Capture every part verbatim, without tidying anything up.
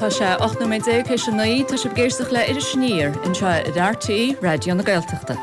Tá sé ocht nó méid déag is an naí tá sé géirsteach le idir sníir in se i R T E Radio na Gaeltachta.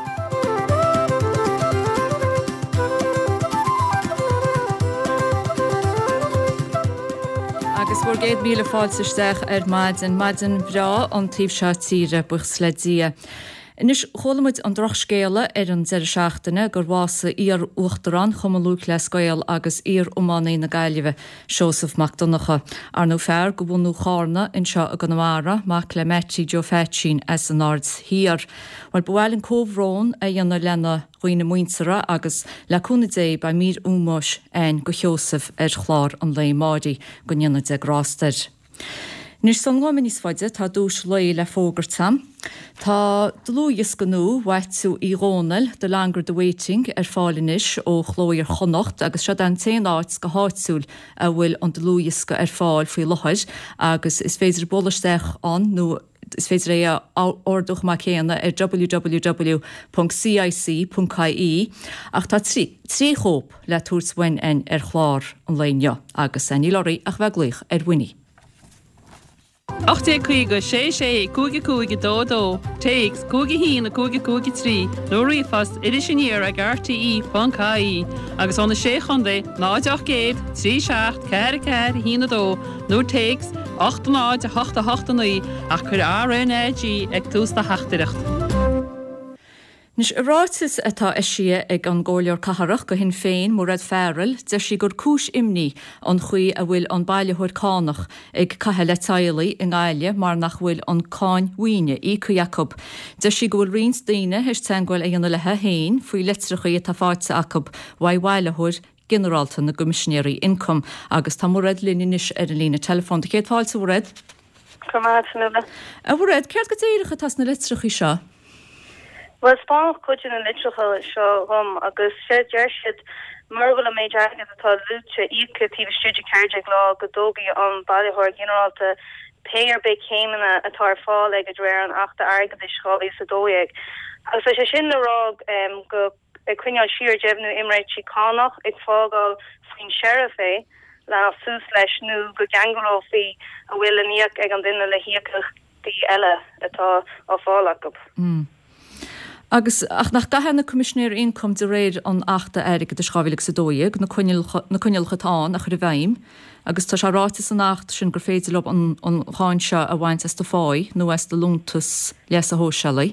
Agus bhór géad míle fáilsisteach ar maidin maidin bhrá an tíobh se tíre buchs le dia. Inis cholamid an droch scéala ar an zeir seachtaine gur bhása íar uachtarán chumalúg le scoil agus ír umánaí na Gaillimhe Seosamh MacDonacha. Ar nó fearr go bhunú chána in seo a ganamara mac le metí Joe Fetchin as an ards híar. Weil bhhailinn cóhrón a dhéanana lena chuoine muintere agus leúna dé ba mír úmais ein go Seosamh ar chlár an lé máidí go dhéanana de grásteir. Nís san gámin níos faide tá dús le le fógartam. Tá dlúias ganú waitú í rónal de longer the waiting ar fálinis ó chlóir chonocht agus se an té áit go háitsúil a bhfuil an dlúias go ar fáil faoi lochaid agus is féidir bolasteach an nó is féidir é orduch má chéanna ar w w w dot c i c dot c i ach tá trí trí chóp le túshain ein ar chlár an léinne agus an ílóí ach bheith ar winni. Ochté cuige sé sé cúige cúige dó dó, takes cúige hín a cúige cúige trí, nó rifast idir sinníar ag R T E dot C I agus anna sé chundé náideach géad, trí seacht, ceir a ceir, hín a dó, nó takes ocht a náid a hocht a hocht a naí ach chur R N A G ag tús na heachtareacht. Nis arátas atá isí ag an ggóleor catharach go hin féin mór rad fearil de si gur cúis imní an chuí a bhfuil an bailithúir cánach ag cathe le tailaí in Gaile mar nach bhfuil an cáin huine í chu Jacob. De si go bhfuil rins daine his teangháil a dhéanana lethe héin faoi litrichaí a tá fáte Jacob waithhuileúir generalta na Commissionéirí Income agus tá mór rad línis ar an lína telefón. Céad fáilte bhór rad? Cumad sanna. A bhór rad, ceart go dtíiricha tas na litrichaí seo? Well, spawn coaching and literal show home agus sé deirsid marvel a méid agad atá lúte íce tí studio cardiac law godogi an bailithúir generalta payer be céimena atá fáil ag a dréir an achta agad is scoilí sa dóig. Agus sé sin le rág um, go cuineáil siar jebnú imréid sí cánach ag fágáil faoin sheriff é le sús leis nó go gangoló fi a bhfuil aníoch ag an duine le hiacach tí eile atá á fáil go. Mm. Agus ach nach gahan na Commissionéir Income de réir an achta airige de schavilig sa dóig na cuinealchatáin a chur bhaim agus tá se rátas an nacht sin gur féidir lob an cháinse a bhaint as do fáid nó as do lúntas leas a hósealaí.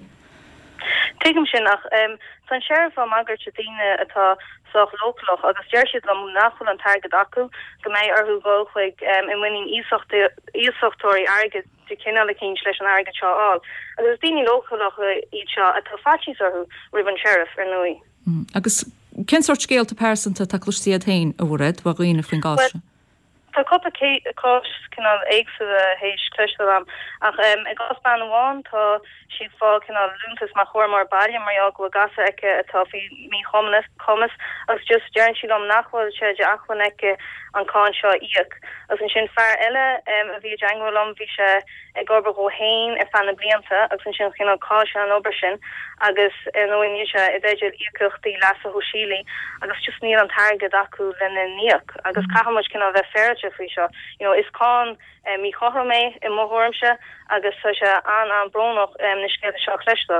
Tuigim sin ach um, san sheriff am agart se dine atá soch localach agus deirsid am nachhol an targad acu go méid arthú ggóchuig um, in winning íochtóirí agad de cinál cín leis an agad seo áil. Agus daoine localach iad seo atá fatíos arthú rih an sheriff ar nuí. Mm. Agus cén sort scéalta persanta tá clústíad hain a bhred bha riine faoin gáise? Tá copa cos cinál éagsa a héis cluiste am ach um, ag gas ban bháin tá siad fá cinál lúntas mar chóir mar bailile mar eag go gasa aice atá fi mí chomas comas agus just dearan siad am nachhfuil se de achhain aice an cáin seo íoc. Agus an sin fear eile um, a bhí deanghfuil am bhí se ag obair go hain a fanna blianta agus an sin cinál cá se an obair sin agus an óhain se i beidir íochtaí leasa ho sílí agus just níl an targad acu lena níoc agus cahamid cinál bheith féirte fao seo. You know, is cá um, mí chothir mé i móthormse agus sa se an an brónach um, na scéalta seo chléiste.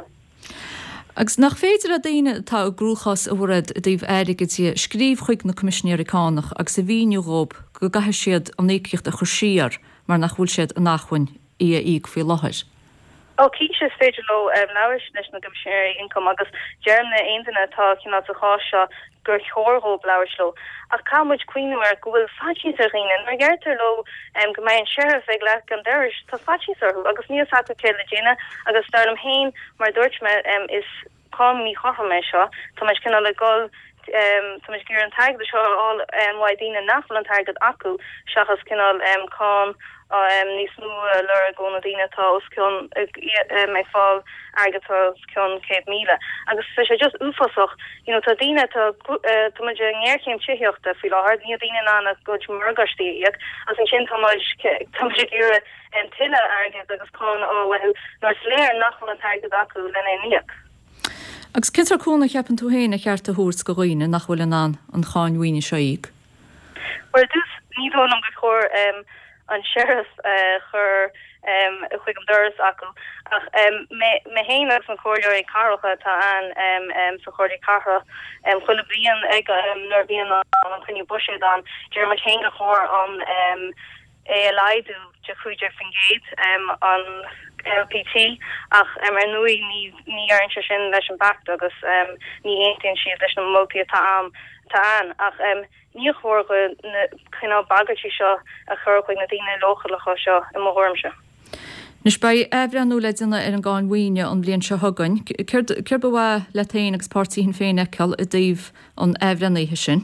Agus nach féidir a daine tá grúchas a bhred a dtíobh airige tí scríb chuig na Commissionéiricánach agus sa bhíneúróp go gathe siad an éicicht a chusíar mar nach bhfuil siad a nachhain í a íg fao láthir. Oh, key is féidir lo um, leabhar leis na Commissionéirí Income agus dearna aontainna atá cinál sa chá seo gur chórthóp leabhar lo. Ach cámuid cuioinúir go bhfuil fatíos ar riine mar ggheartar lo um, go mbeidh an sheriff ag leat an deiris tá fatíos orthú agus níos acu cé le déine agus starlam hain mar dúirt me um, is cá mí chotha me seo tá meid cinál le gáil um, tá meid gur an taigh seo áil um, waidína nachfuil an taigad acu seachas cinál um, cá um, níos nú uh, lura góna dtíine tá os cion uh, me fáil agatá cion céad míle. Agus sé sé just úfasach, you know, tá dtíine tá tá muid ngéircéim tíochta fi láthir ní dtíine ná go margastííag as an sin tá muid gur an tiile agad agus cá ó lehu nar sléir nachfuil an taigad acu lena níoc. Agus citar cúna cheapan tú héin a cheart a hús go roiine nachhfuil an an cháinhuioine seoíg? Well, dus ní dónam go chóir um, an sheriff uh, chur um, chuig am duras acu ach um, me, me héanaach san choirleoirí carcha tá an um, um, sa choirí carcha um, chuile blian ag um, nuair bíon an an chuniú buise an dear mar chéanga chóir an um, é leidú de chuidir fingéid um, an L P T ach um, ar nui ní ní ar sin leis an bacht agus um, ní éontain siad leis an móti tá am tá an ach um, ní chóirge chuná bagatí seo a churchuig na dtíine lochalacha seo i mórmse. Nus bei efranú le duna ar an gáin mhuoine an blion se thugann, cur bhá le taon agus pártaí hin féin eiceil a daobh an efraníthe sin?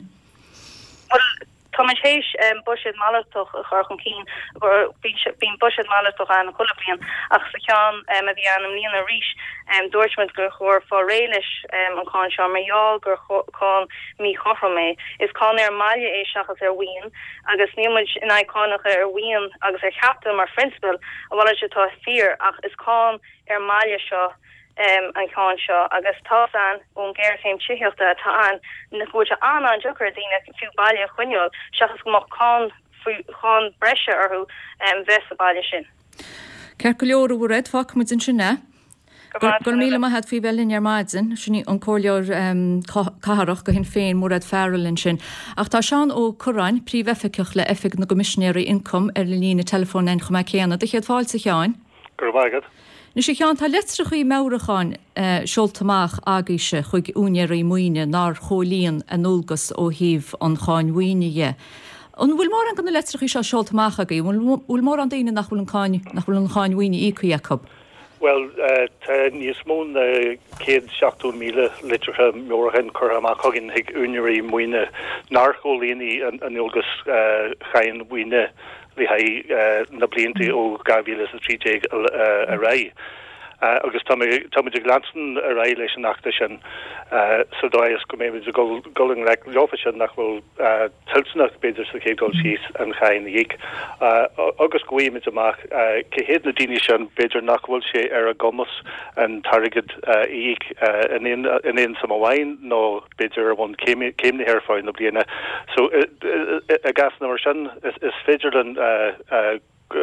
Thomas héis um, bushid malatoch a chorchon kien or bín bushid malatoch an choblian ach sa cean um, a bhí anam líana ríis um, dúirtmid gur chóir fá réiles um, an cáin seo marall gur cáin mí chormé is cáin ar maiile é seachas ar bhuiin agus nímuid in aicánach ar bhuiin agus ar chapta mar frinsbil a bhil se tá fear ach is cáin ar maiile seo Um, an cáin seo agus tá an ón ggéir féim tíochtta tá an na bhúte an an jogur dtíine fiú bailile chuineol seachas go mar cáin cháin breise arthú um, bheits a bailile sin. Ceir go leor bhú réid fach mu in sinne? Gur míle mai had fhí bhelinn ar maidin, sinní an cóirleor um, caharach go hin féin mór ad fearlinn sin. Ach tá seán ó Coráin príomhefficiach le effig na gomisisinéirí income ar le lína telefón ein chumá chéanana, de chéad fáil sa cheáin? Gur bhagad. Nu sé chean tá letra chuí meiricháin uh, seoltamach agaise chuig únéirí muoine nar cholíon an nógus ó híh an cháin mhuoine. An bhfuil mór an gan na letra chuí seo seoltamach agaí, bhfuil mór an daine nach bhfuil an cháin nach bhfuil an cháin mhuoine ícu Jacob. Well, uh, tá níos mún uh, céad seachtú míle litrathe meorthain chur amach chugginn ag únéirí muoine nar cholíoní an nógus uh, chain mhuoine vi ha uh, na blianttí ó gavíle a trí uh, a ré. Uh, agus tá de glansen a ré leis an nachta sin uh, so dá is go mé going le lofa sin nach bhfuil uh, tilsnach beidir sa chédul síos an chain dhéic. Uh, agus goí mit amach uh, ce héad na daine sin beidir nach bhfuil sé ar a gomas an targad uh, íic uh, in éon sam bhhain nó beidir bhain céimna ar fáin na bliana. So uh, uh, a gas na mar sin is, is féidirlan uh, uh,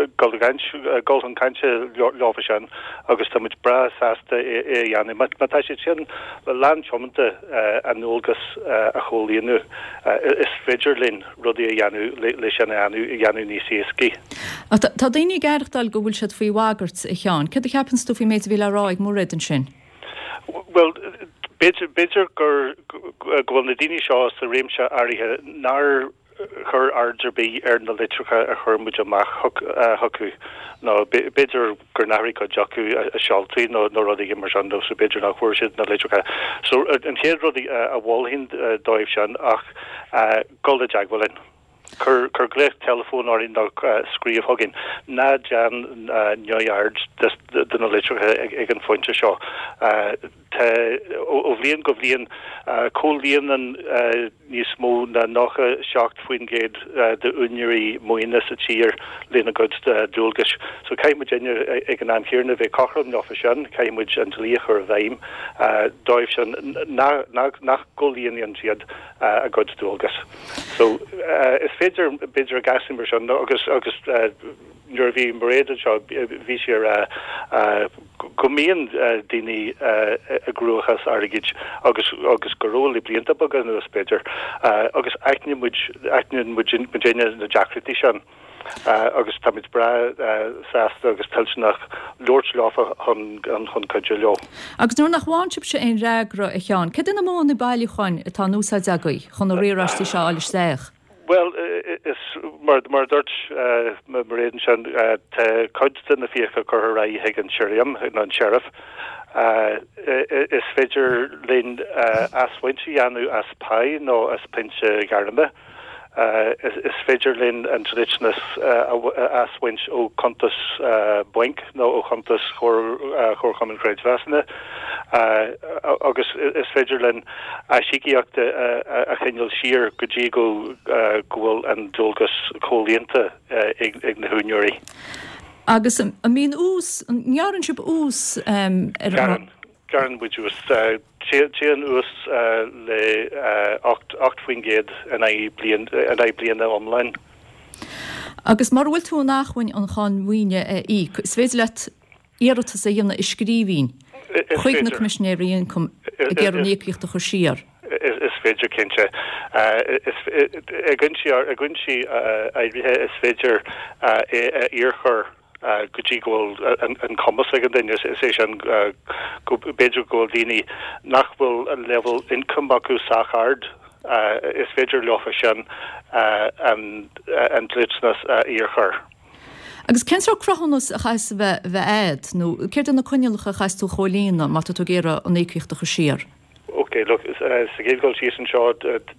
golden kanse lofa sin agus tá muid bra sásta é dhéanana mátá sé sin landchomanta an nógus a cholíonú is féidirlinn rudí a dhéanú leis sin anú dhéanú ní síoscí. Tá daoine gairdal go bhfuil siad faoi bhagart i cheann, cad a cheapann tú faoi méid bhí le ráig mór an sin? Well, beidir gur gohfuil na daine seo sa réimse áirithe nar chur arderbí ar na litrucha a chur muid amach hocu nó beidir gur narí go jocu a sealtaí nó nó rudí mar an so beidir nach chuir siad na litrucha. So an chéad rudí a bhilhinn dóibh sin ach gola deaghfuilin. Cur cur gléich telefón or in nach scríomh hagin ná dean neoard den litrucha ag an fointe seo. ó bhblion go bhblion cóilíon an níos mó na nacha seacht faoin géad de únéirí muoine sa tír léna god dúlgas. So caiimid déine ag an amchéarna bheith cachran nófa sin, caiimid an líoch ar bhaim, dóibh sin nach cóilíon siad a god dúlgas. So is féidir beidir a gasin mar sin agus agus nuair bhí maréad seo bhí sé gomíon daoine a grúchas airgid agus agus goróla blianta bagan nuas beidir agus aithne muid aithne muid déine na deachratí sin agus tamid bra sásta agus tilsnach Lord láfa an chun caide leo. Agus nuair nach bháinseap sé an réagra a cheann, cé na mó na bailí chuin atá núsáid agaí chun a riarastí seo áilis déach? Well, is mar mar dort mar réan sin te coidta na fiacha chur ra heag an siriam an sheriff is féidir linn ashaintse anú as pai nó as pinse garname. Uh, is, is féidir linn an traditionas uh, ashaint ó contas uh, buink nó ó contas chor uh, chorcham an creidhhesanna agus is féidir linn a siíochtta uh, a chinneal siar go dtí go uh, gohfuil an dulgus cholíonta uh, ag, ag na húnéirí. Agus a mín ús, nearan sib ús um, er Garan, Garan which was uh, Tían ús le ocht faoin géad an é bliana online. Agus mar bhfuil tú nachhain an cháin mhuine í, svéidir let éireachta sa dhéanana i scríbhín. Chuig na commissionéirí income a ggéir níochta chu siar. Is féidir cinnte. A gunsi a gunsi is féidir íorchar gotí ggóil an commas agin daine sé an beidir ggóil daoine nach bhfuil an level income acu sachard is féidir leofa sin an tlitsnas íorchar. Agus censrá crohannas a chais bheith éad, nó céir an na coinealacha chais tú cholína má tú géire an écuochta chu siar. Okay, look, sa géilgáil síos an seo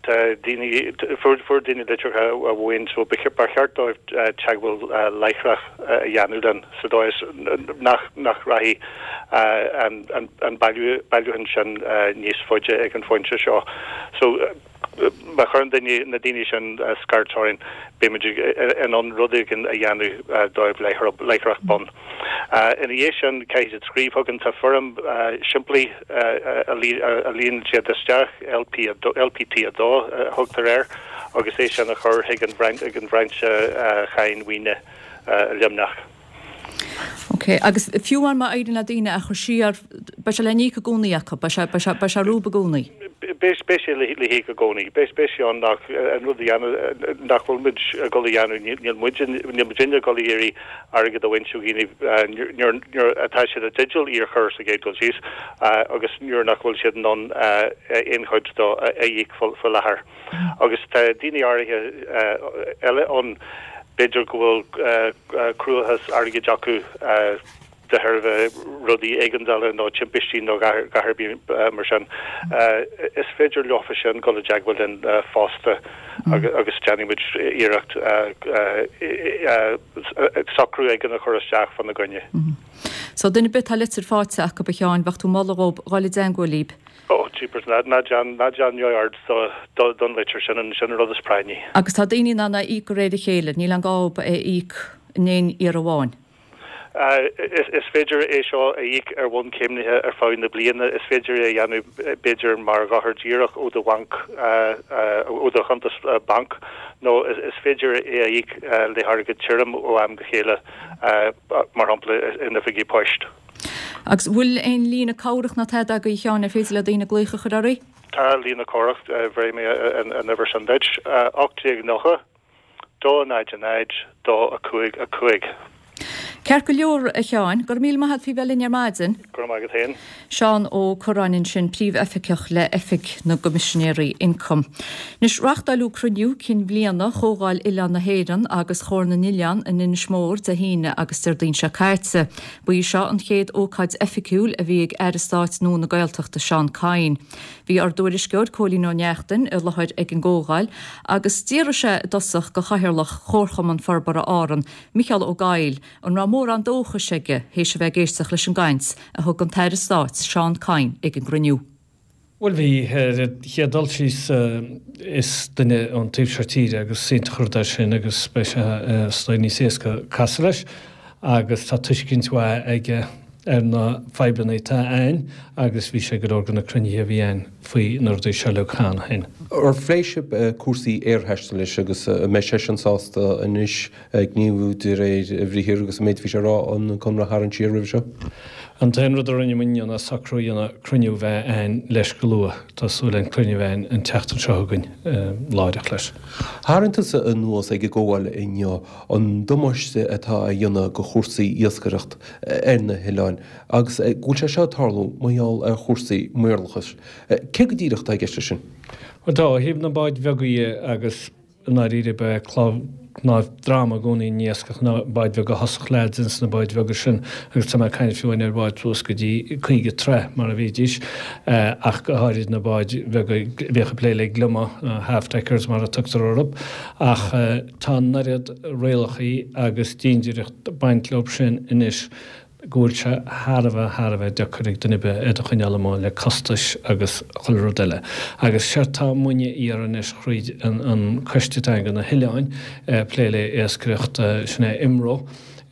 fuair daoine litir a bhhain so barcheartdóibh teaghfuil leichrach a dhéanúdan sa dóis nach raithí an bailúhan sin níos foiide ag an foiinte seo. So ma chun daine na daine sin scartáin béimiidir an an rudig a dhéanú dóibh leichrach bon. In dhé sin caiith it scríb thugann tá forum siimplí a líon siad isteach L P T a dó thugtar air agus é sin a chur ag an bhreinte chain mhuine limnach. Ok, agus fiúan má éidir na daine a chu siar ba se le ní go gúnaíacha, ba se rúba gúnaí. Béisi le hé go gcónaí, béis béisi an nach an rud nach bhfuil muid goíanú níl muidir goíirí agad a bhaintú gine atá siad a digital íor chur sa géadil síos agus nuair nach bhfuil siad non inchuid do a dhéic fo lethar. Agus tá daine áirithe eile an beidir go bhfuil cruúchas agad acu de herve rudi eigendale no chimpistí no gaharbí mar sin. Is féidir leofa sin go jaagwil in fásta agus Janimid iirecht sacrú eigen a choristeach fan na gonne. So dunne bit ha litir fáteach go beáin wachtú malrób gáile dengolíb. Oh, cheapers na na Jan na Jan Yard so don litir sin an sin rud spraini. Agus tá daoine na na íc réidir chéile, ní an gáb é íc néin ar a bháin. Uh, is, is féidir é seo a dhéic ar bhain céimnithe ar fáin na bliana, is féidir é dhéanú beidir mar gahar díireach ó do bank ó do chuantas bank. No, is, is féidir é a dhéic le hargad tírim ó am go chéile mar hampla ina figi poist. Agus bhfuil ein lína cáireach na tead a go cheanna féidir le daoine gluicha chuirí? Tá lína cáireacht bhréim an ever san deid ochtaíag nocha, dó naid a naid, dó a cuaig a cuaig. Ceir go leor a cheáin, gur míl maithad fi bhelinn ar maidin. Gur maigad hain. Seán ó choránin sin príomh efficeach le effic na gomisisinéirí income. Nis rachtalú cruniú cin bliana chógáil Ileán na Héireann agus chór na Nilian in in smór de híine agus tardín se cairtse. Buí seo an chéad ócaid efficúil a bhí ag airstát nó na gailteachta Seán Cain. Bhí ar dúirisceir cólí nó neachtain ar lehaid ag an ggógáil agus tíire se dosach go chahirirlach chórcham an forbara áran Michael O'Gail an ra mór an dócha seige hééis se bheith géisteach leis an gaint a thug an teir stát Seán Cain ag an gruniú. Well bhí chiaadul síos is duine an tíobhseirtíre agus sin chuirda sin agus speise stoiní séasca casa leis agus tá tuiscinnt bha ag ar na feiblinna tá ein agus bhí sé go organ na crunithe bhí ein faoi nuirdaí se le chan hain. Ar fléise cuasaí airtheiste leis agus me sé an sásta inis ag níomhú de réid bhríhir agus méid bhí sé rá an chumra thar an tíir rih seo? An taimrad ar rinne muine na sacrúíanna cruniú bheith ein leis go lua tásúlainn cruniú bheith an teachtan seogann láideach leis. Háirintas a nuas ag ggóháil inneo an domáiste atá a dhéanana go chósaí iascaireacht ar na Hileáin agus gúil sé seo tarlú maiall ar chósaí muirlachas. Cé go dtíireacht ag eiste sin? Well dá, híb na baid bheagaí agus na ríide be cláb ná drama gúnaí níoscach na baid bheag go hasach leidins na baid bheaga sin agus tá caiin fiúin ar baid plus go dtí chuige tre mar a bhídís ach go háirid na baid bhecha pléile gluma half-deckers mar a tutar orb ach tá nariad réalachaí agus díndíirecht baintlób sin inis gúil se Harbh Harbh dechurig dunibe a chuinealamáin le costais agus choilrodile. Agus seirtá muine ar an is chríd an chuisteteanga na Hileáin pléile éascaireacht sinna imró.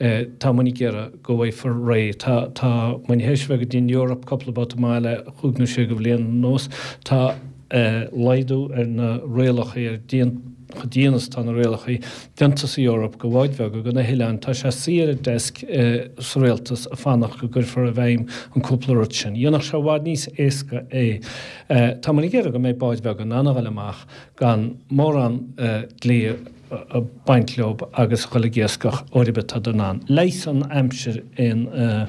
Tá munig gera go bhfuil for ré tá muine héisbheith go dtín Europa coppla bot máile chugnú sé go bblion nós tá leidú ar na réalacha ar chodíanas tá na réalachaí dentas í Europa go bhhaidbhe go gona hiileán tá sé siar a desk sa réaltas a fannach go gur for a bhéim an cúplaút sin. Dionach se bhád níos éasca é. Tá man ggéire go méid báidbhe go nanahil amach gan mór an lí a baintleob agus cholegéascach oribbe tá donán. Leis an amsir in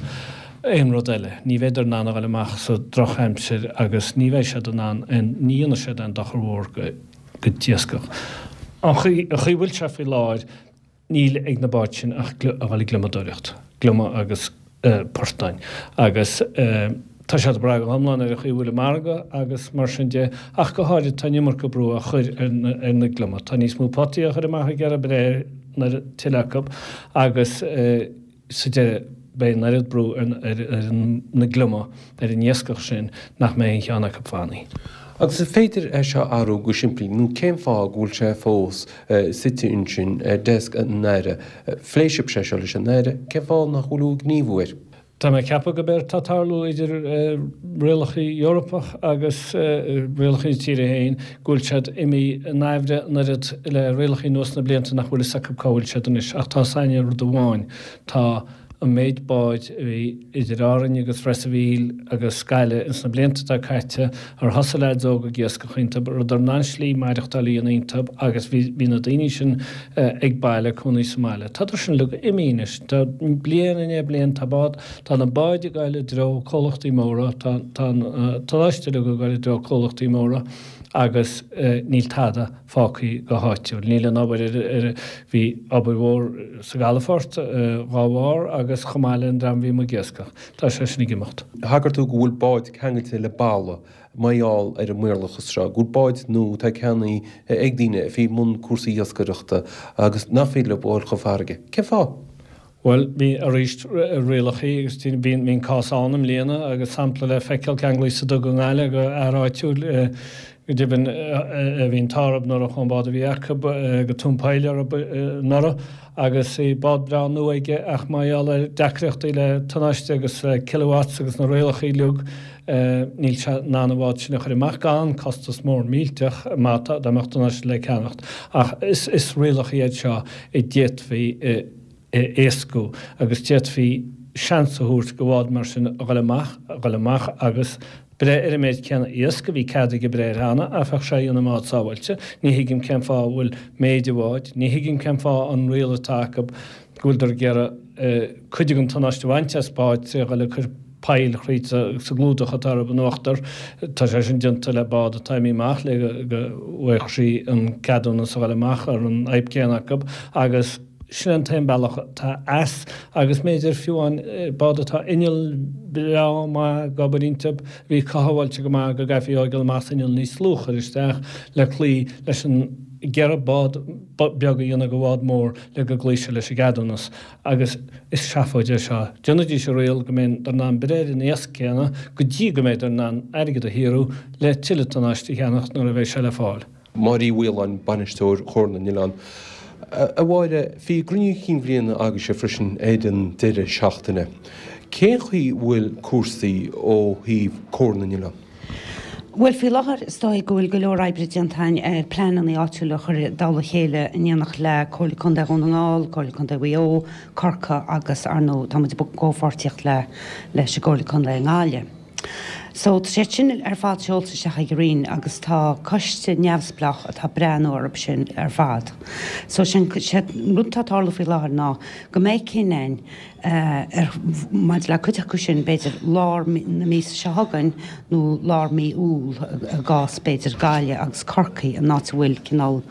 éon rodile, ní bhéidir nanahil amach sa droch amsir agus ní bhéh se donán an níana sé an dachar go go díascach. A chu bhfuil se fé láir níl ag na báid sin ach a bhfuil glumadóireacht, gluma agus portáin. Agus tá sé braga amláin ar a chu bhfuil marga agus mar sin de ach go háidir tá nimar go brú a chuir ar na gluma. Tá níos mú potí a chuir amach gar a bre na tileachab agus sa de bé narid brú ar na gluma ar an níoscach sin nach mé an cheanna go fánaí. Agus sa féidir é seo arú go siimplí, nú céim fá gúil sé fós site insin desk an neire, fléisib sé se leis an neire, céim fá nach chuú gníomhúir. Tá mé cepa go beir tátarlú idir réalachaí Europach agus réalachaí tíre héin gúil sead imi naimhre narid le réalachaí nuas na blianta nach bhfuil sacab cáil sead anis ach tá saine rud amháin tá a méid báid idir áran agus fresavíl agus scaile is na blianta tá caite ar hasaléid óga giasca chuintab rud ar náslí maireachtalí an intab agus bhí na daine sin ag baile chunaí Somália. Tá sin lu imínis, tá blian in é blian tabád, tá na báide gaile dro cholachtaí móra, tá leiste lu go gaile dro cholachtaí móra agus níl tada fácaí go háitiú. Níl an ábhar ar bhí ábhar mhór sa Galafort gáhhar agus chomáile an dram bhí mo giascach. Tá sé sin gimacht. Hagar tú gúil báid cheangailtí le bála maiall ar a muirlachas rá. Gúil báid nó tá ceannaí ag daine bhí mun cuasaí iascareachta agus nach féile bóil go farge. Ce fá? Well, bhí a ríist réalachaí agus tí bhíon bhíon cásánnam léana agus sampla le feiceil ceanglí sa do go ngáile go áráitiúil go dibn bhíon tarab nar a chumbád a bhí acha go túmpáilear nara agus é bád bra nuaige ach maiall ar decreachtaí le tanáiste agus kilowatt agus na réalachaí luг níl se nánaháid sin chuir amach gan costas mór mílteach máta d'amachtanáiste le ceannacht. Ach is is réalachaí éid seo i dtéit bhí éascú agus dtéit bhí seansa thuairt go bhád mar sin ghalamach agus bre ar méid ceanna iasca bhí cad go breir hana a fech sé anna mád sáhailte, ní hiigim ceim fá bhfuil méidirháid, ní hiigim ceim fá an réalatácab gúildar gera chuidig an tanáiste bhainte spáid sé go le chur peil chríte sa glúdach atar an uachtar, tá sé sin dinta le bád a taimíach le go bhaich sí an cadúna sa bhaileach ar an aibcéanacab agus sin an taim bailach tá as agus méidir fiúin báda tá inil bra má gabarintab bhí cahaáilte go má go gafií ágal más inil níos slúchar isteach le clí leis an gearra bád beaga dhéanana go bhád mór le go gléise leis gadúnas agus is seafáide seo. Dionadí sé réal go mén ar ná breir in éas céanna go dtí go méid ar ná airgad a hiú le tiiletanáistí cheannacht nuair a bheith se le fáil. Marí bhfuil an banistóir chórna Nílan. A bháide hí grúniú chin bhríonna agus sé frisin éidir deire seachtainna. Cén chuí bhfuil cuasaí ó híomh córna Nílan? Well fi láthar stoi gohfuil go leor Ibridiantain ar pleanan í áitiúla chuir dála chéile inanach le cóla chunda gúnaáil, cóla chunda bhío, Corca agus arnó táid ggófortiocht le leis a cóla chunda ngáile. So sé sin ar fád seolta se chaigrín agus tá coiste neamhsplach a tá brean orb sin ar fád. So sin ruúntatála fí láthar ná go méid cinéin ar maid le chuteach sin beidir lár na mís se hagan nó lár mí úl a gás beidir gáile agus corcaí a ná bhfuil cinál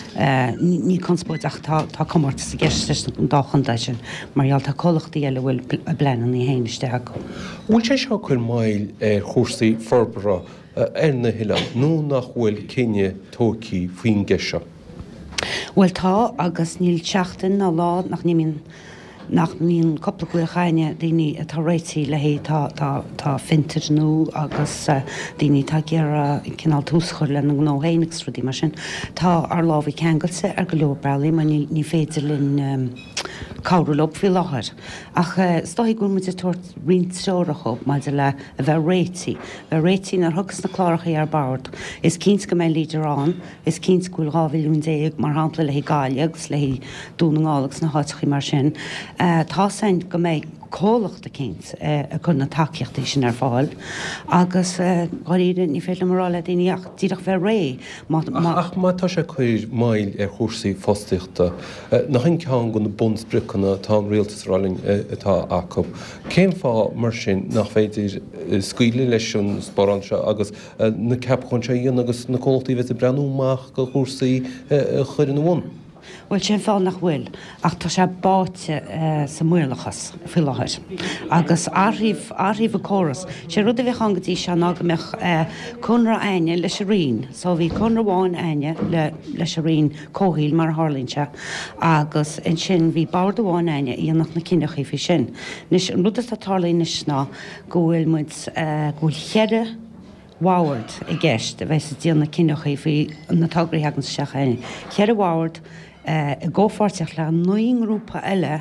ní conspóideach tá commart sa gceiste an dáchan sin, marall tá colachtaí eile bhfuil a bleanan í héanaiste acu. Bhfuil sé seo chuir máil chósaí forbara ar na hiileán nó nach bhfuil cinenne tócaí faoin gceise? Bhfuil tá agus níl teachtain ná lád nach níon nach níon coppla go chaine daoine atá réití le hé tá fintir nó agus daoine tá ggéar cinál túschoir le an nóhéanagus rudí mar sin. Tá ar lábhí ceangailsa ar go leor bralaí mar ní féidir linn cáúlop fi láthir. Ach stáí gún muid tuairt rinsóracha má le a bheith réití. Bheith réití ar thugus na chláracha ar bard. Is cíns go mé líidirrán, is cíns gúil ráhilún déag mar hapla le hí gáileags, le hí dúnaálagus na háitií mar sin. Tá sein go méid cólachta céint a chun na takeíochtaí sin ar fáil, agus gáíre ní féile marrála daoine tíach bheith ré. Ach má tá sé chuir mail ar chósaí fóstaíochta. Nach hin ceann go na bunsbrichanna tá rialtasráling atá acu. Céim fá mar sin nach féidir scuile leis sin spáranse agus na ceap chun sé dhéana agus na cólachtaí bheith breanúach go chósaí chuir an bhain. Bhfuil sin fáil nach bhfuil, ach tá sé báte sa muirlachas fi láthir. Agus áríomh áríomh a choras. sé rud a bheith angatí se agamach chunra aine leis a rion, so bhí chunra bháin aine leis a rion cóhíil mar hálínse, agus in sin bhí bard bháin aine íonach na cinechaí fi sin. Nis an rud a tálaí nis ná go bhfuil muid go bhfuil cheire Woward i gceist a bheits díonna cinechaí fao na tagraí hagan sa seachaine. Cheir a Woward i ggófáirteach le nuing grúpa eile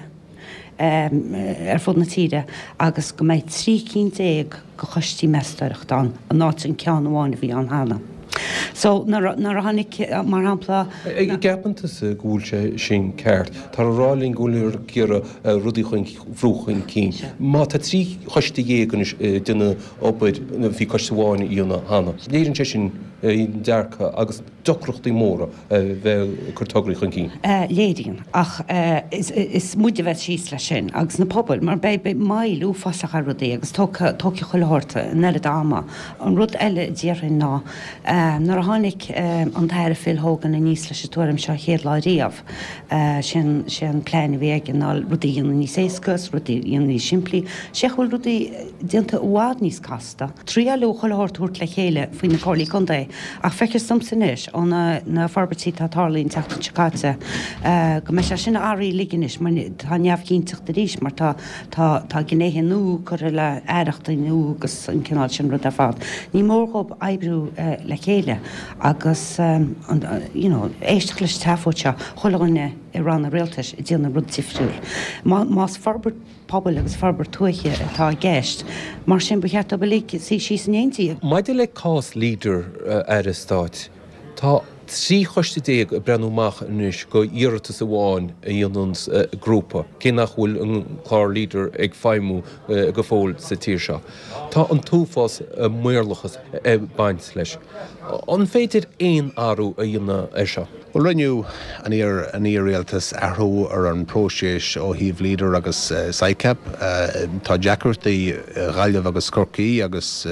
ar fud na tíre agus go méid trí cín déag go chustí meisteach dá an náit an ceann amháin bhí an hána. So nar hánig mar hapla ag gapanta sa gúil sé sin ceart, Tá rálín gúir gira rudí chuin bhrúchain cín. Má tá trí choiste dhéaganis duine opid bhí coisteháin íonna hána. Léirann sé sin dearcha agus docrochtaí móra bheith chutágraí chun cín. Léiríonn ach is muide bheith síos le sin agus na pobl mar be be mailú fasach ar rudaí agus tócha choilhorta nela dáma an rud eile ddíarrin ná nar a tháinig an tair fil hógan na níos leis tuairim seo chéad lá riamh sin sin pléin bhégan ná rudaí dhéanana níos écas, rudaí dhéanana níos siimplí, sé bhfuil rudaí déanta uád níos casta. Tríalú choilhortúirt le chéile faoin na cólaí chundé ach feiceir sumsanis ó na farbertí tá tálíonn teachta chicáte go me se sinna áí liganis mar tá neamh cínteach de ríis mar tá tá gnéthe nó chu le éireachta nó agus an cinál sin rud a fád. Ní mórgób ebrú le chéile agus éisteach leis teafóte cholanne i ran a réaltas i dtíanana rud tifriúil. Más farbert pobl agus farber tuaiche atá gceist, mar sin bucheart a belí sí sí san éontaí. Maidir le cás líder ar a stáit. Tá trí choiste déag a breanúach inis go iartas a bháin a dionans grúpa, cé nach bhfuil an chlár líder ag feimú go fóil sa tíir seo. Tá an túfás muirlachas baint leis. An féidir éon áú a dhéana é seo. Well rinneú an íar an íar réaltas athú ar an próséis ó híomh líder agus saicap, tá deacairtaí ghailmh agus corcaí agus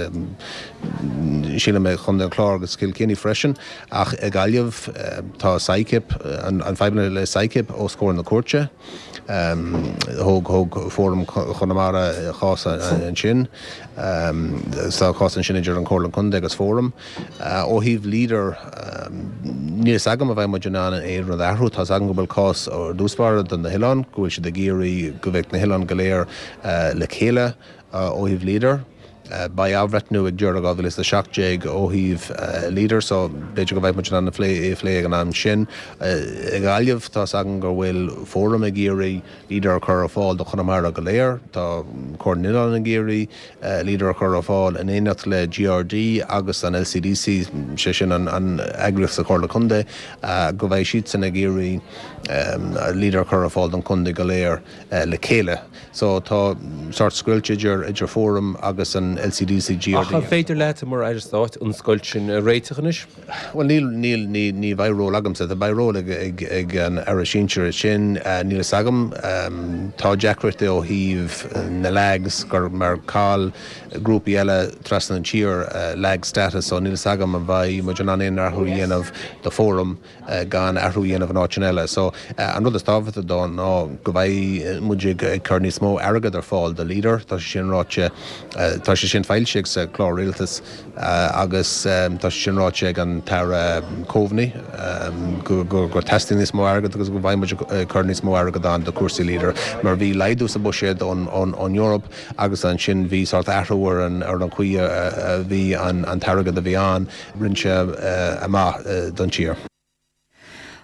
síle me chun an chlár agus cilcéní freisin, ach ag gaiilmh tá saicap an feibna le saicap ó scóir na cuairte, thóg thóg fórum chunamara chása an sin, sa chása an sin idir an cóirlan chundé agus fórum, ó híomh líder níos agam a bheith muidirnána é rud ahrú tá agan go bhfuil cás ó dúspára don na Hián, go bhfuil si de géirí go bheith na Hián go léir le chéile ó híomh líder. Ba áhretnú ag dúra gáil is a seachtéig ó híomh líder, so beidir go bheith muidirnána é phlé an am sin. Ag gaiilmh tá agan gur bhfuil fórum a géirí líder chur a fáil do chunamara go léir, tá cóirnile an géirí líder chur a fáil in éanacht le G R D agus an L C D C sé sin an agrih sa chóirla chundé, go bheith siad san a géirí líder chur a fáil don chundé go léir le chéile. So tá sort scuilte idir idir fórum agus an L C D C G R D. Ach féidir leat mar ar stáit an scoilt sin réitechanis? Well níl níl ní ní bhaidró agam sa, bhaidró ag ag an ar a sinseir sin níl sagam, tá deacrite ó híomh na legs gur mar cáil grúpi eile tras an tír leg status ó níl sagam a bhaid muidir an éon arthú dhéanamh do fórum gan arthú dhéanamh an áitin eile. So an rud is tábhata dá ná go bhaid muidig chur níos mó agad ar fáil de líder, tá sin ráte tá sé sin feilseigh sa chlár rialtas agus tá sin ráte an tara cóhnaí gur testing níos mó agad agus go bhaid muidir chur níos mó agad an do cuasaí líder, mar bhí leidú sa buisiad ón Eorop agus an sin bhí sort athúir an ar an chuí bhí an targad a bhí an rinse amach don tír.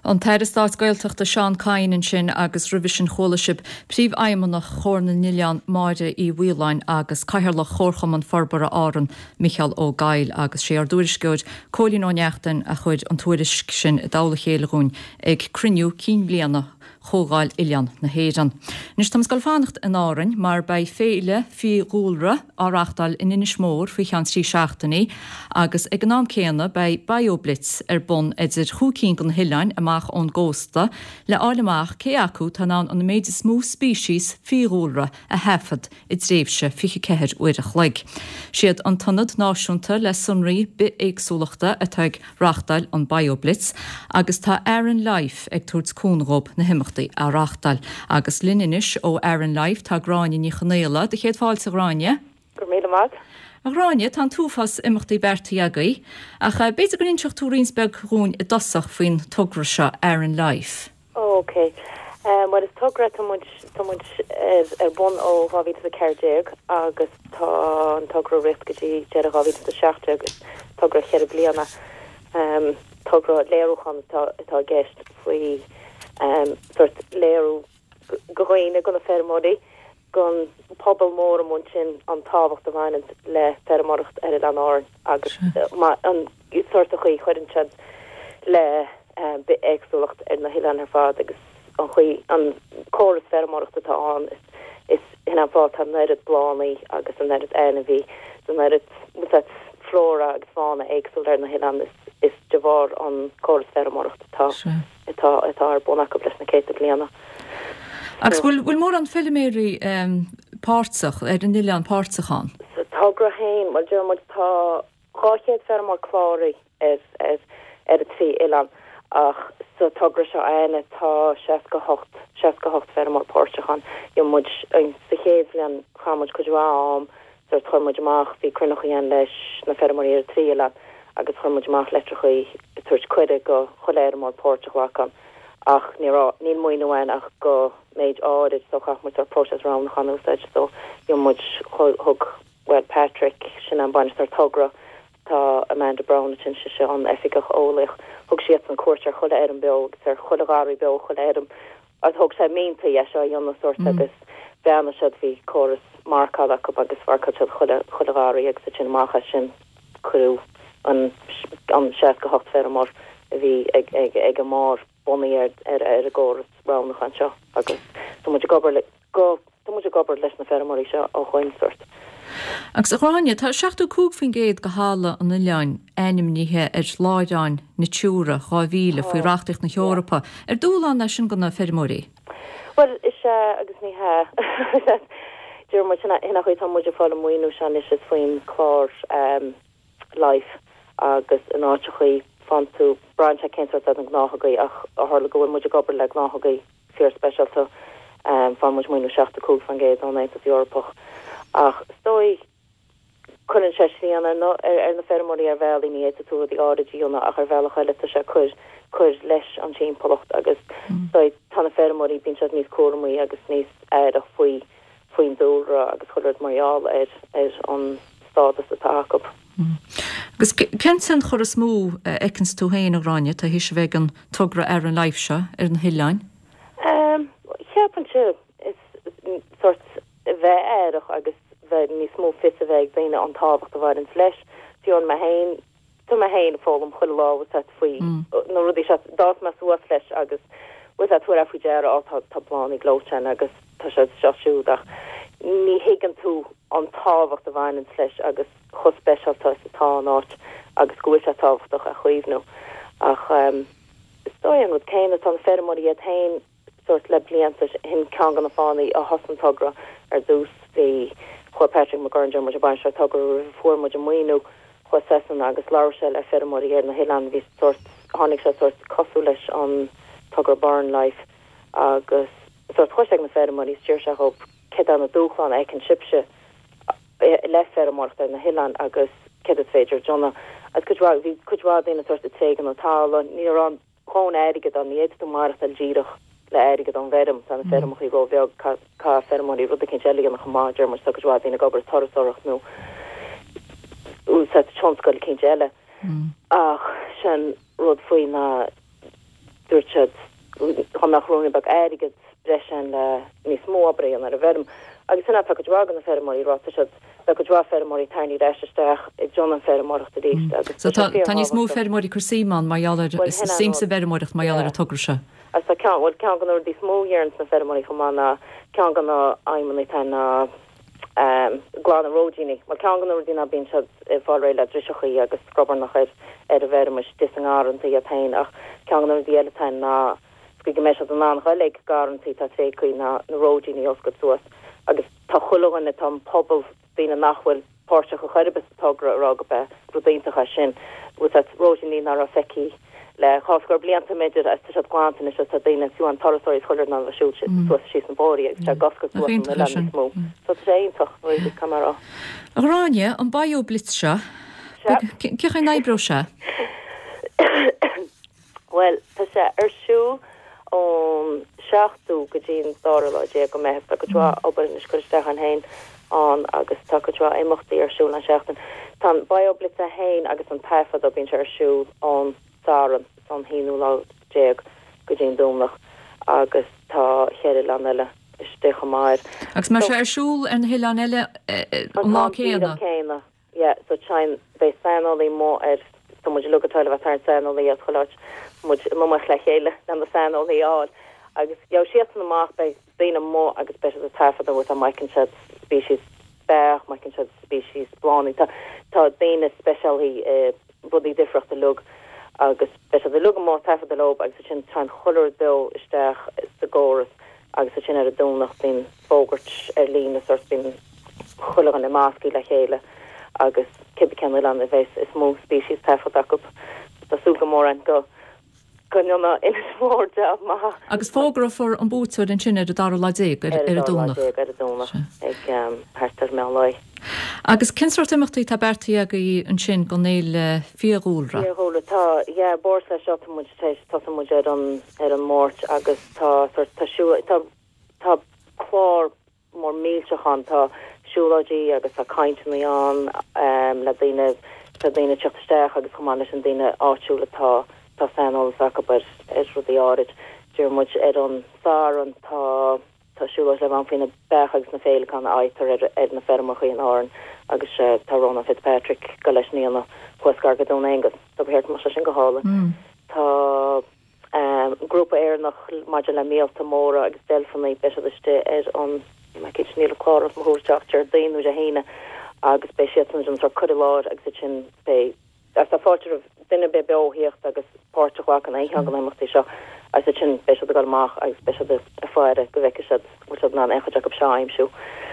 An teiristát gailteachta Seán Cain sin agus Revision Cholasib príomh aimimnach chórna Nilian Máire í Bhuileáin agus caithear le chórcham an forbara áran Michael Ó Gail agus sé ar dúrisceid cólín óneachtain a chuid an tuairisc sin i dála chéalaún ag criniú cín bliana chógáil Ilian na héan. Nis tam sgalfánacht an árainn mar bei féile fi gúlra áreachtal in inis mór fao chean trí seachtaí agus ag an ná céanna bei Bioblitz ar bun idir chúcín gon Hilein amach ón gósta le áileach cé acu tá ná an méid smú spísis fi gúlra a hefad i dréifse fiche ceir uireach leig. Siad an tannad náisiúnta le sunraí bi éagsúlachta a teag rachtail an Bioblitz agus tá Aaron Life ag tuairt cúnrób na himimecht a rachtal agus lininis ó Aaron Life tá gráine ní chanéile de chéad fáil sa gráine. Gur méle mat. A gráine tá túfas imachtaí bertaí agaí a cha beidir gon inseach túrínsbeg rún i dasach faoin tugra se Aaron Life. Oh, okay. Um, well, is tugra tá muid ar bun ó háví a ceirdeag agus tá an tugra riscatí de a háví a seachte agus tugra cheir bliana um, tugra léirúchan tá gist faoi Um, sort léirú gohaine gona fermóí gon pobl mór am sin an táhacht a bhain le fermócht ar an áin agus an sort a chuí chuirinsead le um, be éagsúlacht ar na Hilein ar fád agus an chuí an choras fermócht atá an is, is hin an fád an neirid blánaí agus an neirid airnahí an neirid flóra agus fána éagsúil ar na Hilein is, is de bhar an choras fermócht atá. Sure. Itá itá ar bonnach go leis na céite bliana. Agus bhfuil bhfuil mór an filméirí um, pártsach ar an Nilian pártsachán? So tá gra hain, well dúr muid tá cháchéad fermór chláirí ar ar ar a trí Ilan ach so tá gra seo aine tá seaca hocht seaca hocht fermór pártsachán jo muid an sa chéad blian chamuid chuidhá am so chuid muid amach bhí crunach an leis na fermór ar trí Ilan agus chuid amach letrachaí tuairt cuide go choléir mór pórteachán ach ní muoinehhain ach go méid áid so chach mu ar proses ram na chanúsid so jo muid thug well Patrick sin an bain ar tugra tá Amanda Brown sin se se an efficach ólich thug siad an cuairtear chuile ar an beag ar chuileáí be chuileirm a thug sé mínta é seo dionna sort agus beanna siad bhí choras marcada go agus bharca chuile chuileáí ag sa sin mácha sin cruú an an seaca go hocht fermór a bhí ag ag ag an mór bunaí ar ar ar a ggóras ránach an seo agus tá muid gobar le go tá muid gobar leis na fermórí seo ó chuin sort. Agus a gráine tá seachtú cúg fin géad go hála an Ilein animníthe ar láideáin na túúra cháhíle faoi reachtacht na Eorpa ar dúlán lei sin go na fermórí. Well is se agus ní he dúr mu hena chuid tá muidir fáil muoinú sean is is faoin chlár um, Life agus an áte chuí fan tú Brian Kentar an gnáthagaí ach a hála gohfuil muidir gobar le gnáthagaí fear specialta um, fan muid muoinú seachta cúg fan géad an éint Eorpach ach stoi chun seíanana no ar ar na fermóí ar bhealí ní éta tú í áidirtíúna ach ar bhealach chuile se chuir chuir leis an sin polacht agus stoi tanna fermóí bín se níos cuairmaí agus níos air a faoi faoin dúra agus chuirt mariaal ar ar an stádas atá acu. Agus cen san chur a smú ecins tú héin a gráine tá hís bheith an tugra ar an Life se ar an Hilein? Um, Cheapan se is sort bheith éireach agus bheith ní smó fit a bheith bhéine an tábhacht a bhaid an leis fiún me hain tu me hain fólam chuil lá was faoi nó rudí se dás me suas leis agus was a tuair a fao dear á tá bláinnig glótein agus tá se seisiúdach ní higann tú an tábhacht a bhain an leis agus chu specialtá atá áit agus gohfuil se táhachtach a chuomhnú ach um, stoi an go céine an fermóí a tain sort le blianta hin cean gan na fánaí a hosan tugra ar dús hí chu Patrick McGurn mar a bain se tugra fuór mu a muoinú chu sesan agus láirseil ar fermóí ar na Hilein hí sort tháinig se sort cosú leis an tugra Barn Life agus sort chuisteag na fermóí tíir se hop ce an na dúchláin ag an sibse le fermócht ar na Hilein agus ce féidir Jonna as churá hí churá déna sort a tegan atá ní an chun aige an níiad tú mar al ddíirech le aige an bhem san fermoí go bheag cá fermóí rud cin eige nach máidir mar soá hína gobar torasach nó ú sa tscoil cin eile ach sin rud faoi na dúirtead chum nachrónna bag airigad breisen le níos mó brean ar a bherm. Agus sinna tá go drágan na fermorí ráta se le go drá fermorí tarní reisteach ag John an fermorach a ríiste. So tá níos mó fermorí chusíán maiall síimsa vermocht maiall a tugra se. As tá cean bhil cean gan dí smóhearns na fermorí chumana cean gan aimimena tána glán a rodíní, mar cean gan dína bín se fáil le drisechaí agus scrobar nach chuir ar a bhermas dis an árantaí a tain ach cean gan dí eile tain ná go me an ná chuile garantí tá sé chuí na na rodíní osca suas. agus tá chulagan tá pobl bína nachhfuil páirte go chuirbes tágra rága be rudéintacha sin bú roiní nar a feici le chásgur blianta méidir as tu gláantain is a daine siú an tarasóir chuir ná a siúte su sí an bóí ag te gasca mó so sé intach nuidir camera. Aráine an baú blit se ce cha nebro se? Well tá sé ar siú on seachtú go dín dála dé go mé go dá obair is chuisteach an hain an agus tá go dá éachtaí arsú an seachtain. Tá baoblit a hain agus an tefad a bín se arsú an saran an híú lá déag go dín dúmlach agus tá chéir le eile istecha máir. Agus mar se arsúl an hi an eile an lá chéna? Chéna, yeah, so tein bei sanolí mó ar so muidir lugatáile bheit tar sanolí a choláit mumach le chéile na sanolí áil. agus jou sian amach bei bína mó agus be a tafad with a maicinse species bear, maicinse species blání tá tá déine specialí budí difracht a lug agus be a lug má tafad a lob agus sin tan choir do isteach sa góras agus sin ar a dúnach bín fógurt ar lína sort bín chola an na máscí le chéile agus kibi ken an a bheits is mó species tafad acup Tásúga mór an go gona in mór deab ma. Agus fógra for an bútúir an sinne a dar ladé ar a dúnach. Ar a dúnach ag hartar me lei. Agus cinsart imachtaí tá bertaí aga í an sin go néil fiúra. Fiúra tá, yeah, bor le shop mu téis tá mu ar an ar an mórt agus tá sort tá siú tá tá chlár mór míltechan tá siúlagí agus tá kaintnaí an um, le daine tá daine teachtasteach agus chumáne an daine áitiúlatá tá fanol sacabar is rudí áid dúr muid ar an sár an tá tásúla le an fina bech agus na féile kann aitar ar ar na fermachaí an áin agus uh, tá Rona Fitzpatrick go leis níana chuascar go dún agus tá behéir mar sin go hála tá um, grúpa air nach maidir le méalta móra agus delfannaí beiste ar an me kit níle chlár ma húteachtar daonú a héine agus be sé an ar chu láir agus sin be as tá fátar duine be beohíocht agus páirteá an éhan go leimachtaí seo as sin be go goach agus be a fáire go bheice se ná echa go seaimsú.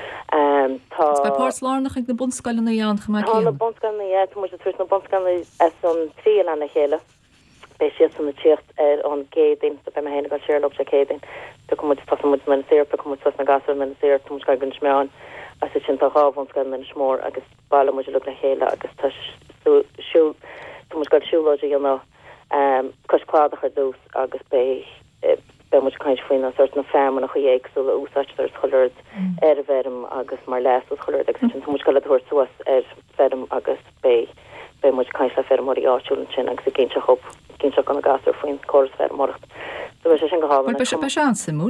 Tá pálánach ag na bunscoilna an chu Tá na bunscoilna mu tu na bunscoilna as an trí lena chéile be si san na tíocht ar an gédin be me héna go séirlo se cédin tu mu fa mu men séir pe mu na gas men séir tu ga gunn smeán as sin tá hábhanscoil men smór agus bailla mu lu na chéile agus tá siú tu mu go siúlóide anna cosláach ar dús agus be be mu caiint faoin sort na ferm nach chuhéag so úsáir choirt ar bhem agus mar les choir agus sin mu go thuir suas ar ferm agus be be mu caiint le fermorí áisiúlan sin agus gé se hop ginn se gan gasar faoin choras fermorcht so se sin go há be an simú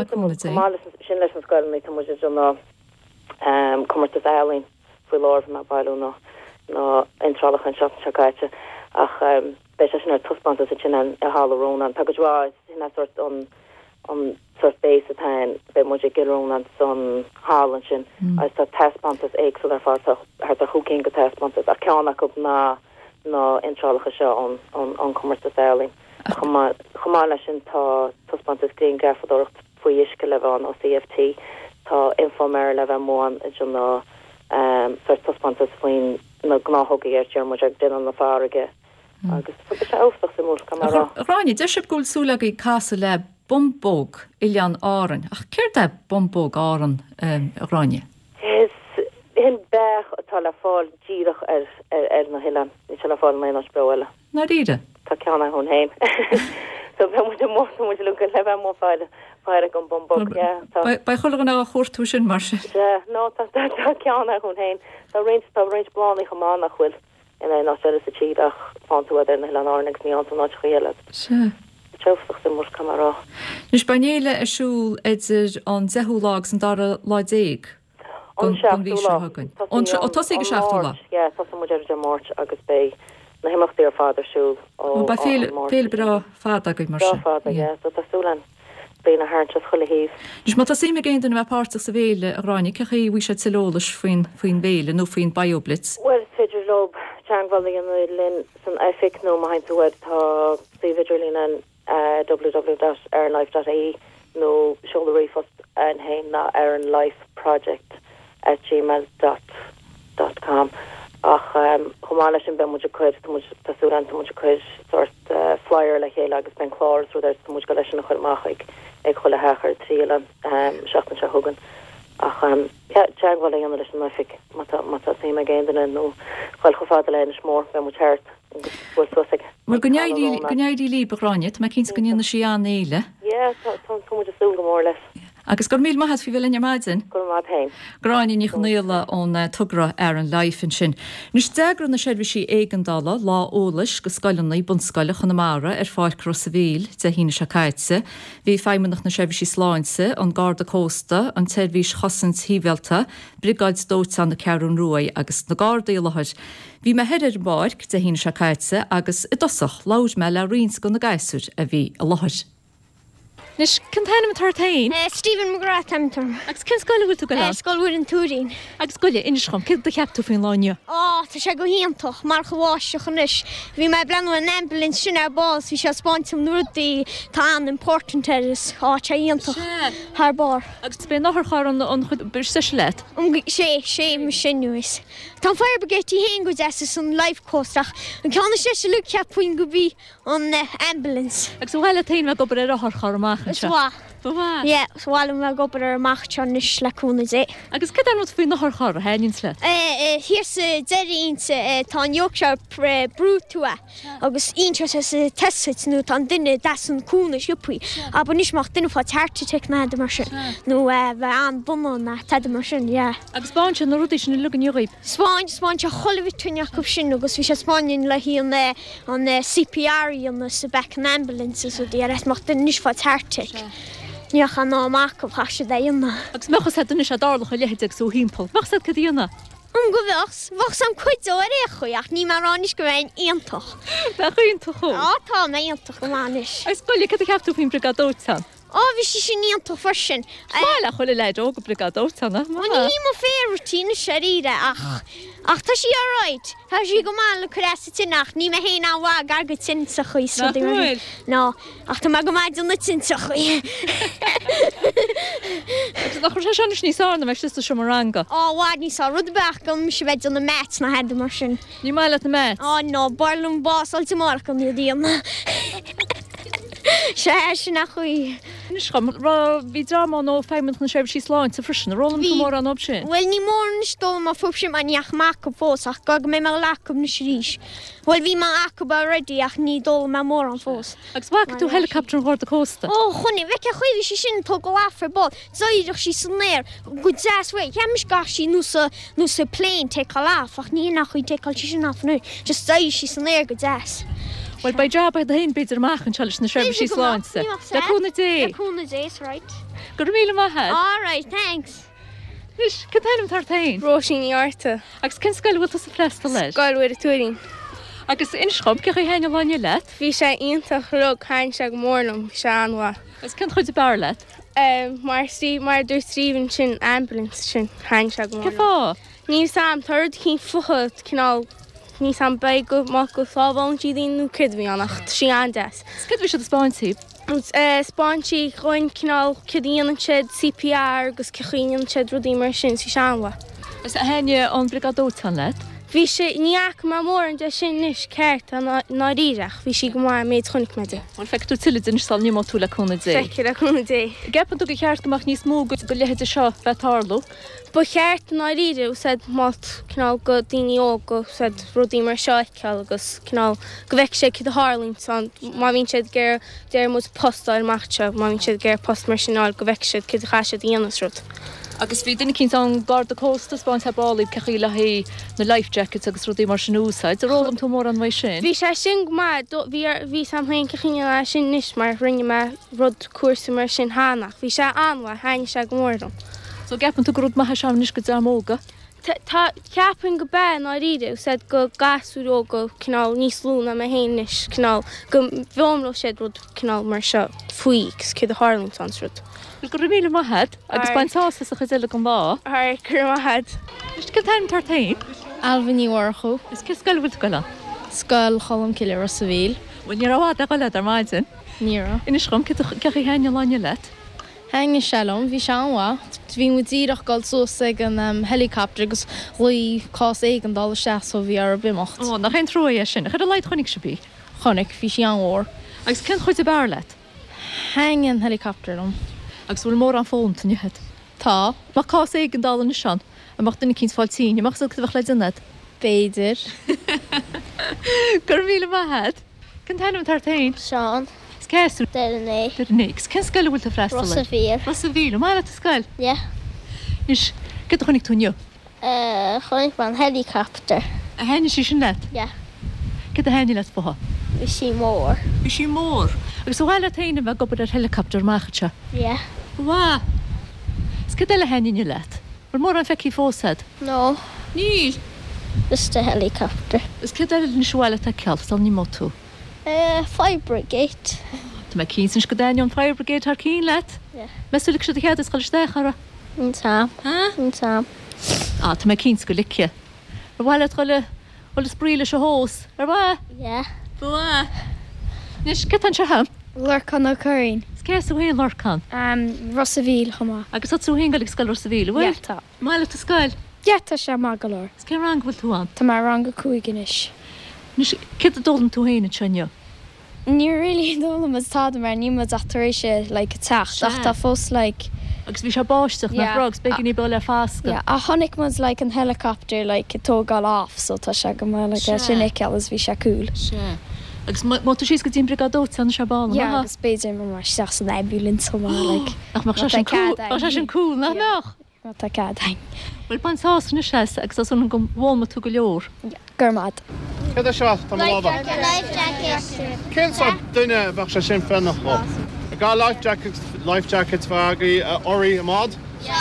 sin leis an scoilnaí tá mu na cumarta elín fo lá na bailú ná intrálach an shop seáite ach be sin ar tuspanta sin an a hallrón an tagrá hinna sort an an sort base atain be mu gerón an son hálan sin as tá testpantas éag so ar fá har a chucin go testpantas a ceannach op ná ná intrálacha se an an an cumarta elín chumá lei sin tá tuspantas green grafadorcht faoi isce le an ó C F T tá informéir le bheith móin i ná sort tuspantas faoin na gnáthgaí ar tear mu ag den an na fáige agus se áfach sa mór camera. Ráine de se gúilsúla í casa le bombóg ilean áran ach céir de bombóg áran ráine? Is hin bech atá le fáil díirech ar ar na hiile ní se le fáil mé nas breile. Na ríide? Tá ceanna hunn héin. So be mu mó mu lu go le mó fáile fáire go bombóg. Ba chola an á chóirtú sin mar se? No tá ceanna hunn héin tá réint tá réint bláánna chomá nach chfuil. En ná se a tíach fanú in he an ánex ní an ná chéile. trefach de mor kamera. Nus banéile asúl idir an zeúlags an dar láidéig. On tosig seachúla. Ja, tas mu de mort agus bei na himach ar fadersúl. Ba féle bra fada go mar. Fada, ja, dat asúlan. Béna háintras chola híh. Nus má sé me géint an bhpáach sa bhéle a ránig ceché bhí sé tilólas faoin faoin béle nó faoin bioblitz. Well, féidir lob teanghil an lin san efic nó ma haint web tá síidirlín an w w w dot airnlife dot I E nó shoulder refust an hain na airnlife project at gmail dot com. Ach chomáile sin be mu chuid tasú an mu chuid sort flyer le chéile agus ben chlár ru mu go leis an chuilmach ag chola hechar tríile seachtan se thugan ach teanghil an leis an mefic mata sé a géanana nó chuil go fáda le mór be mu teart bhfuil suasig. Mar gonéirí lí beráinit, me cins go na sí an éile? Jé, tá mu asú go mór leis. Agus gur mí maithe fi bhfuil maidin? Gur má pein. Gráinní ní chunéile ón tugra ar an leifin sin. Nus degran na séidir sí éigendála lá ólais go scoilenaí bunscoile chun mara ar fáil cros a bhíl de hína se caiitse, hí feimimeach na séidir sí sláinse an Garda Costa an teirhís chosint hívelta, brigáid dót an na cearún ruai agus na Garda i láthir. Bhí me heidir barc de hína se caiitse agus i dosach láid me le rins go na gaiisúr a bhí a láthir. Nis cantainm tartain? Uh, Stephen McGrath Hampton. Agus cin scoile bhfuil tú go Uh, Scoilwood an Túrin. Agus scoile inishcham, cid de ceaptú faoin láine? Oh, tá sé go híantach, mar go bháisteach an is. Bhí me brenn an ambulance sin ar bás, bhí sé spáintim nuairdaí tá an important ar is áit sé híantach thar bar. Agus bé nachar char an an chud bir sa leit? Um, sé, sé me sinúis. Tá fire brigade hen go deas an life coastach. An ceanna sé se lu ceapúin go bhí an uh, ambulance. Agus bhile taon me go bar ar char char amach an Swa. Bhá? Yeah, swail me go bar ar amach an is leúna dé. Agus cid an faoin nachar char a hainn le? Uh, uh, Hier se deirínse uh, tá Yorkshire uh, brútua agus intre se testsit nu tá duine desan cúna siúpaí a bu nísach duine fá teirte te na mar sin nó bheith an buna na te mar sin, yeah. Agus bán sin na rudí sin lugan joíb. Spáin Spáin se cholah tuneach go sin agus bhí sé Spáin le hí an an C P R an sa bec an ambulances ó dí réitach duine níos fá teirte. Níoch an náach go bha se déanana. Agus mechas he duine sé dálacha lehéideag sú hímpel. Mach go dtíana? Um go bhs, bhach sam chuidó réchuach ní mar ránis go bhain iontoch. Be chuonnta chu? Á tá mé iontoch go máis. Agus scoile cad a ceaptú faoin brigadótan? Á bhí si sin iontoch farsin. Báile chuile leid ó go brigadótanna? Ní mo féirtína sé ríre ach. Ach tá sí áráid. Tá sí go mála churéasa tinach, ní me héana áhá garga tin sa chuí sa dúir. No, ach tá me go máid na tin sa chuí. Nach chu sé seanis ní sána me siú sem ranga. Á bhád ní sá rud beach go mi se bheith an na met na head mar sin. Ní meile na met? Á nó, barlum básáil te mar go ní díana. Se sin nach chuí. Nischam, ra bhí drama nó feimint na séibh sí sláin sa frisin, rólam go mór an op sin? Well, ní mór na stóm a fubsim a níach mac go fós ach go mé me lacab na srís. Well, bhí ma acab already ach ní dul me mór an fós. Agus bhacha tú helicopter an Garda Costa? Ó, chunni, bheice chuidhí si sin tó go láfar bol, záidirach sí san léir, go deas wei, chemis gach sí nó sa plane teáil láf ach ní nach chuí teáil sí sin áf nu, just záidir sí san léir go deas. Well, by job by the hen beidir machchan challenge na séibh sí sláinsa. Leúna dé. Leúna dé, right. Gur míle maithe? All right, thanks. Nis, cantainm tartain? Róisín Arta. Agus cin scoil bhfuil sa freista leis? Scoilwood a Túrin. Agus inschop ce chu héine láine leit? Bhí sé ionintach rug hain se go mórlam se anha. Agus cin chuid a bar leit? Mar mar dúir Stephen sin ambulance sin hain se go Ce mórlam. fá? Ní sam thuird cín fuchad cinál ní sam be go má go sábhaintí dínú cudhí annach sí an des. Scid bhí se a spáintí? Spáintí chuin cinál cudíanaan siad C P R agus cechuíonn siad rudí mar sin sí seanha. Is a héine an brigadótan leit? Bhí sé níach má mór an de sin níos ceart a náíireach, bhí si go mar méid chunig meide. An feicú tiile in sal ní tú leúna dé. Feici leúna dé. Gepan tú go cheart goach níos mó go go lehéide seo fetarlú? Ba cheart náíre said mat cinál go daoine ó go said rudí mar seoiceil agus cinál go bheic sé cid a Harling san má bhín siad gur déir mu postáil machte, má bhín siad gur post mar sinál go bheic siad cid a chaise dhéanasrút. Agus bhí duine cinn an Garda Costa bán hebáí ceí le hí na life jackets agus rudí mar sin úsáid, arrálam tú mór an mé sin. Bhí sé sin má bhí sam haon cechéine le sin níos mar rinne me rud cuasa mar sin hánach. Bhí sé anha haine se go mórdan. So gapan tú grúd maithe seam níos go deamóga? Tá ceapan go be ná riide said go gasúró go cinál níos lúna me héis cinál go bhomló sé rud cinál mar se faoigus cé a Harlingtonsrud. Go míle maithe agus baintása a chuile go bá? Ar cur maithe. Is go taim tartain? Alhaníorchu. Is ce scailhfuil goile? Scail cholam ciile sa bhíl. Bhain ar bhád a go le ar maidin? Níra. Inas chum ceí heine láine leit? Henge sellom, bhí se anhha. Bhí mu díach gáil sosa an um, helicopter agus luí cás éig an dála se so bhí ar bimocht. Ó, nach chéin troí sin. Chud a leid chonig se bí? Chonig, bhí sé anhór. Agus cin chuid a bear leit? Henge an helicopterlum. Agus bhfuil mór an fón tan het. Tá. Má cás éig an dála na sean, amach duna cíns fáil tíine, amach sul bh leid innad? Béidir. Gur míle maithe? Cin tainm tartain? Seán. Céú Dené. Denéics. Cin scaile bhfuil a freistal? Rosa bhíl. Rosa bhíl, máile a scail? Ja. Is, go a chunig túneo? Chonig ban helicopter. A héine sí sin leit? Ja. Go a héine leit fóha? Bhí sí mór. Bhí sí mór? Agus bhhaile taine bheith gobad ar helicopter maichate? Ja. Wá! Is go eile héine leit? Bhil mór an feicí fósad? No. Níl? Just a helicopter. Is go eile na seáile a ceall, sal ní motú? Uh, fire brigade. Tá me cín san go daine an fire brigade tar cín leit? Ja. Meúlik se chéad is choisteachara? Yn tam. Ha? Yn tam. Á, tá me cín go lice. Ar bhile choile bhil spríle se hós. Ar bha? Ja. Bha? Nis go an se ham? Lurcan ó chuín. Scéir hé lorcan? Um, Rosa bhíl chumá. Agus tú hé golik scail Rosa bhíl, bhfuil? tá. Máile a scail? Ja, tá sé má golóir. Scé rang bhfuil tú an? Tá mar rang go cuaigenis. Nis cé a dólan tú héine tseine? Ní rilí dólam is tá mar níma éis sé le techt ach tá fós le agus bhí se báisteach na frogs begin ní bele fásca. a tháinig mans le an helicopter le tógáil áf so tá se go le sinnic elas bhí se cool. Agus má tú síos go tín brigadó an se bá? Ja, agus béidir mar se san ebulinn so le. Ach mar se sin cool nach nach? Tá cadain. Bhfuil ban sásanna sé agus san go bhma tú go leor. Gurmad. Cé a seo tá lába. Life jacket. Cén sa duine bheith se sin fennach lá. A gá life jackets life jackets bhagaí orí amád?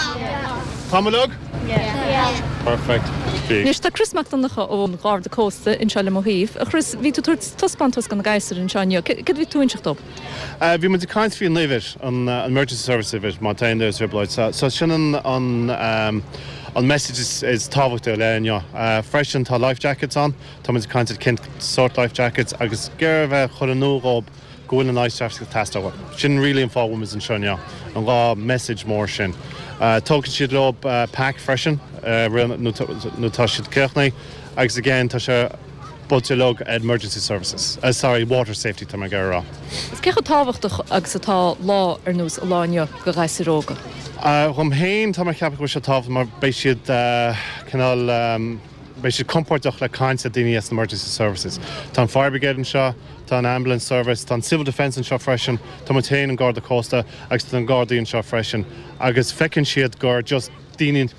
Támalug? Ja. Perfect. Nís tá Christmas an nacha ón Garda Costa in Seile Mohíh. A chris ví tú tuairt tospantas gan gaiisir in Seanne. Cid ví tú inseach op? Bhí mu caiint fion lever an emergency service má tain there's ribloid. So sin an an message is, is tábhacht le neo. Uh, freisin tá life jackets an, tá mu caiint cin sort life jackets agus gur bheith chur an nóráb gohfuil an life jackets testáha. Sin really an fáhfuil is an seanne an gá message mór sin. Uh, Tógann siad rob uh, pack freisin uh, nó tá siad ceachnaí agus again tá se Botulog emergency services. Uh, sorry, water safety tá me garrá. Is cecha táhachtach agus atá lá ar nús a láine go gaiisiróga? Chum héin tá mar ceappa se táh mar bééis siad canál bééis siad comportach le caiint a daine as emergency services. Tá an fire brigade an seo, tá an ambulance service, tá an civil defence an seo freisin, tá mu tain an Garda Costa agus tá an Gardaí an seo freisin, agus fecinn siad gur just daine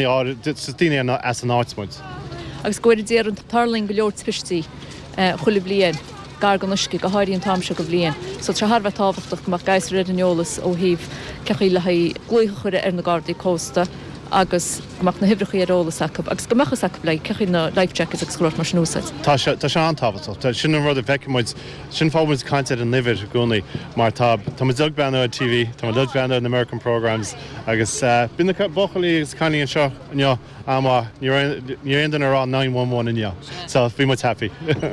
daine as an áitsmuid. Agus goir déar an tarling go leor spistí chuile blian gar gan nuisci go háiríon tamse go blian. So tre Harbh táhachtach mar gais réidirneolalas ó híh cechaí le glúcha chuire ar na Gardaí Costa agus goach na hibrechaí arolalas acu, agus gomachchas acu le cechaí na life jackets agus scrút mar snúsait. Tá se an táhachtach. Tá sin an rud a bheicimiid sin fábhaid caiinte an niver gúnaí mar tá tá dug beanna a T V, tá dug beanna an American programs agus bin bochalí agus caií an seo an Ama, ní an ará nine one one in yeah. So bhí much happy.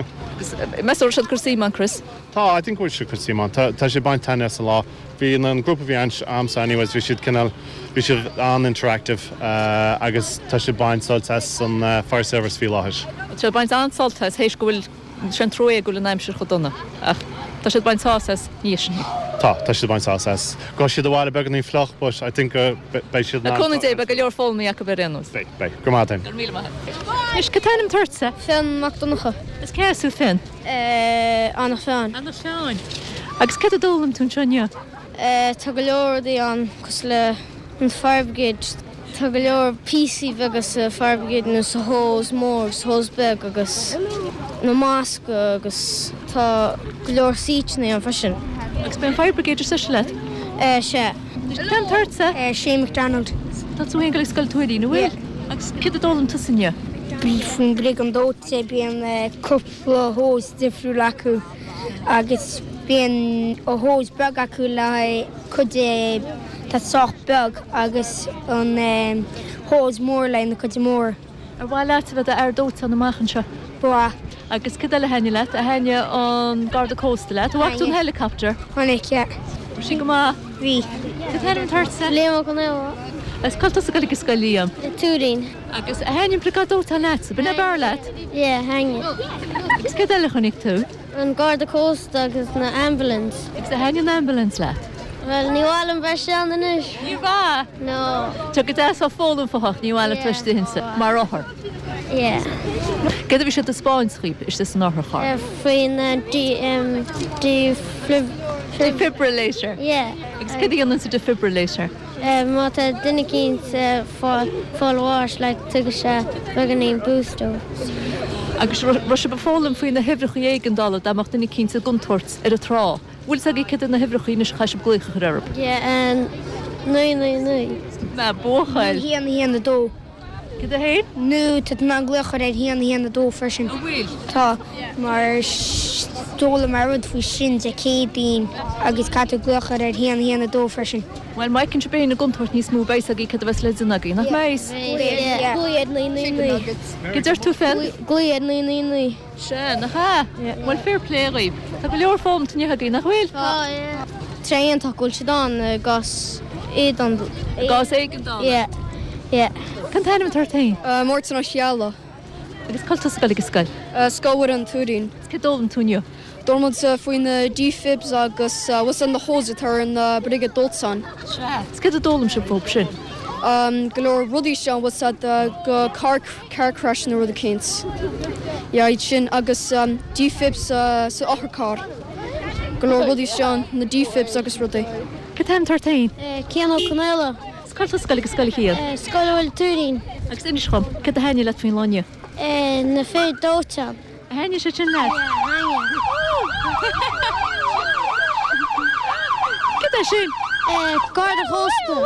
Mes or siad cursí man, Chris? Tá, I think we should cursí man. Tá sé baint tennis a lá. Bhí an grúpa bhí amsa anyways, bhí siad canal bhí siad an interactive uh, agus tá sé baint soltas an uh, fire service bhí láthis. Tá baint an soltas héis go bhfuil sin troé go le naimsir chodonna. Ach, tá siad baint sáas níos sin. Tá, tá siad baint sáas. Go siad a bhile began í floch, but I think uh, bei siad na... A conna dé be go leor fólnaí a go bhérénos. Bei, bei, go mátain. Gur míle maithe. Is go tainim tuirtsa? Fin macdonacha. Is céasú fin? Uh, Anna Feáin. Anna Feáin. Agus ce a dólam tún seanne? Uh, tá go leor daí an cos le an fire brigade Tá go leor P C agus farbgéid na sa hós mór hós beg agus na másca agus tá go leor síitna an fashion. Agus ben firebrigadier se le? Se. Can thuirsa? sé McDonald. Tá tú go sscoil túirí na bhfuil? Agus cid dólam tusanne? Bí fon brig an dót sé bí an cúpla hós difriú lecu agus bíon ó hós beg acu le chud tá soch beg agus an hós mór le na chud mór. Ar bhá leit bheit ar dóta na maichen se? Bua. Agus cid le henne leit a henne an Garda Costa leit, bhachtún helicopter? Honnig, ja. Si go má? Bhí. Cid hen an thuirsa? Léo go néha. Is calta sa galig sscoil líam? Túrin. Agus a hennin brigadóta leit, bina bar leit? Ie, henge. Agus cid eile chunig tú? An Garda Costa agus na ambulance. Agus a hennin ambulance leit? Wel, ní bháil an bheith sean in is. Ní bhá? No. Tu go dés á fólam fachach ní bháil a tuiste hinsa, mar áthar? Ie. Gada bhí sé a Spáin scríb, is this an áthar chár? Faoin defibrillator? Ie. Agus cid an sa defibrillator? Má tá duine cín fáilháis le tuga se beganí bústó. Agus ru se befálam faoin na hifricha éigen dála amach duine cín sa guntóirt ar a trá. Bhfuil sa gí cid na hifrichaí na chaise glucha chu arab? Ie, an nu nu nu. Na bóchail? Híana híana dó. Cid a héin? Nu, tá ná glucha réid híana híana dó frisin. A bhfuil? Tá, mar tóla mar rud faoi sin a cédín agus catú glucha réid híana híana dó frisin. Well, mai cinn se bé na guntóirt níos mú béis a gí cid a bheits le nagaí, nach meis? Glúiad nu nu nu. Cid ar tú fel? Glúiad nu nu nu. Se, nach ha? Well, fair play raib. Tá go leor fóm tú nehagaí, nach bhfuil? Tá, ie. Tréan tá gúil se dán gas éad an... Gas éigen dá? Ie, ie. Can tainam tartain? Mórtan á seala. Agus calta scoil agus scoil? Scóhar an túrin. Cid dólam túnio? Dormod faoin na D-fibs agus was an na hósa tar an brigad dultsan. Cid a dólam se fób sin? Golóir rudí seán was go car crash na rud céins. Ja, iad sin agus D-fibs sa ochar car. Golóir rudí seán na D-fibs agus rudí. Cid taim tartain? Cian ó Conella. Calta scoil agus scoil chéad? Scoil bhfuil túrin. Agus inis chum, cid a haine le faoin láine? Na fé dótan. A haine se sin le? Cid a sin? Garda Costa.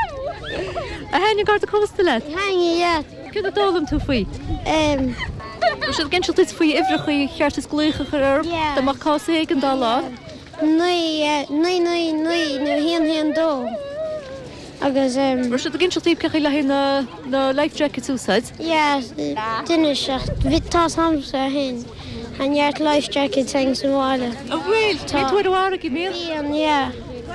A haine Garda Costa le? Hange, ja. Cid a dólam tú faoi? Ru sé gin tuid faoi ifrichaí cheartas glucha chu arb, da mar cása éigen dá lá? Nui, nui, nui, nui, nu hían hían dó. Agus... Ru sé gin tíb cecha le na life jacket úsáid? Ja, duine seach. Vitá samsa hin. Hanart life jacket hang sa bháile. A bhfuil? Tá tuair bhharag i mé? Bhíon, ja.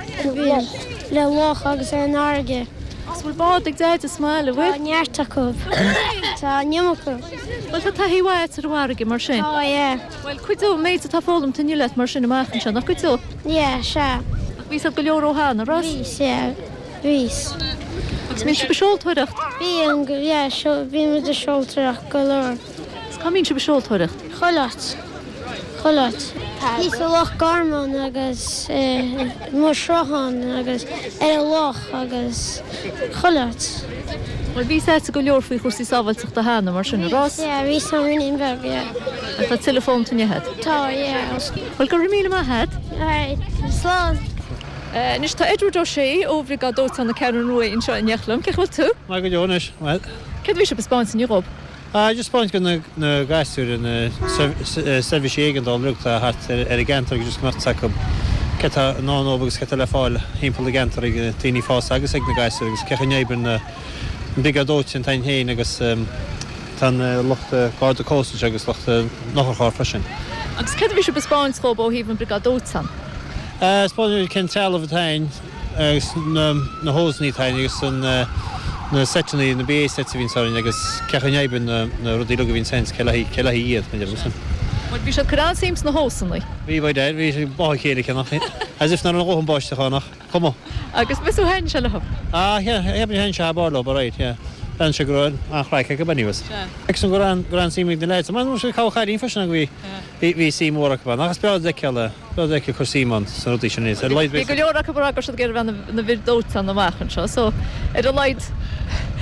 Le loch agus ar an áige. As bhfuil bád ag déid a smáile, bhfuil? Tá neartta cúb. Tá neamachú. Well, tá taí bhaid ar bhharag i mar sin? Tá, ja. Well, cuidú méid a tá fólam taniu leit mar sin amachchan se, nach cuidú? Ja, se. Vís a go leor ó hána, ras? Vís, ja. Vís. Agus mín se beseoltóireacht? Bí an go, ja, bí mu a seoltóireacht go leor. Is cá mín se beseoltóireacht? Cholat. Cholat. Hís a loch garmán agus mar srohan agus ar a loch agus cholat. Well, vís éit a go leor faoi chusí sábhailteach a hána mar sin, ras? Ja, vís an rinnin beg, ja. A tá telefón tú nehead? Tá, ja. Well, go rimíle má head? Alright, slán. Nis tá Edward ó sé óbhrí gá dóta na cean nua in seo in neachlam, cechfuil tú? Má go Jonas, well. Cad bhí se bespáint in Europa? Ah, just spáint go na gasúr na service éigen dá luúta hat ar a gentar just mar sacb ceta ná óbagus ceta le fáil hímpel a gentar ag tíní fás agus ag na gasúr agus cecha neibar na bigadóit an tain héin agus tan lochta Garda Costa agus lochta nachar chár freisin. Agus cad bhí se bespáint chó ó híomh an brigadótan? Spáinú cin teal a tain agus na hósní tain agus na setnaí na bé set vín sáin agus cecha neiban na rudí a vín sens ceí iad me desan. Well, bhí se chorán sims na hósanna? Bhí bhaid éir, bhí sé bá chéala chenach as if na an rohan báistechanach. Comá. Agus bisú hen se lehab? Ah, heb hen se bála baráid, yeah. Ben se goráin a chráice go baníwas. Ag san gorán gorán símig den leit. Man se cáchaí fasna bhí bhí sí mórach ban. Agus bead de ceile, bead de chu síman san rutí sin níos. Bhí go leor a go bar se gur bhena na bhir dóta na machchan seo, so ar a leid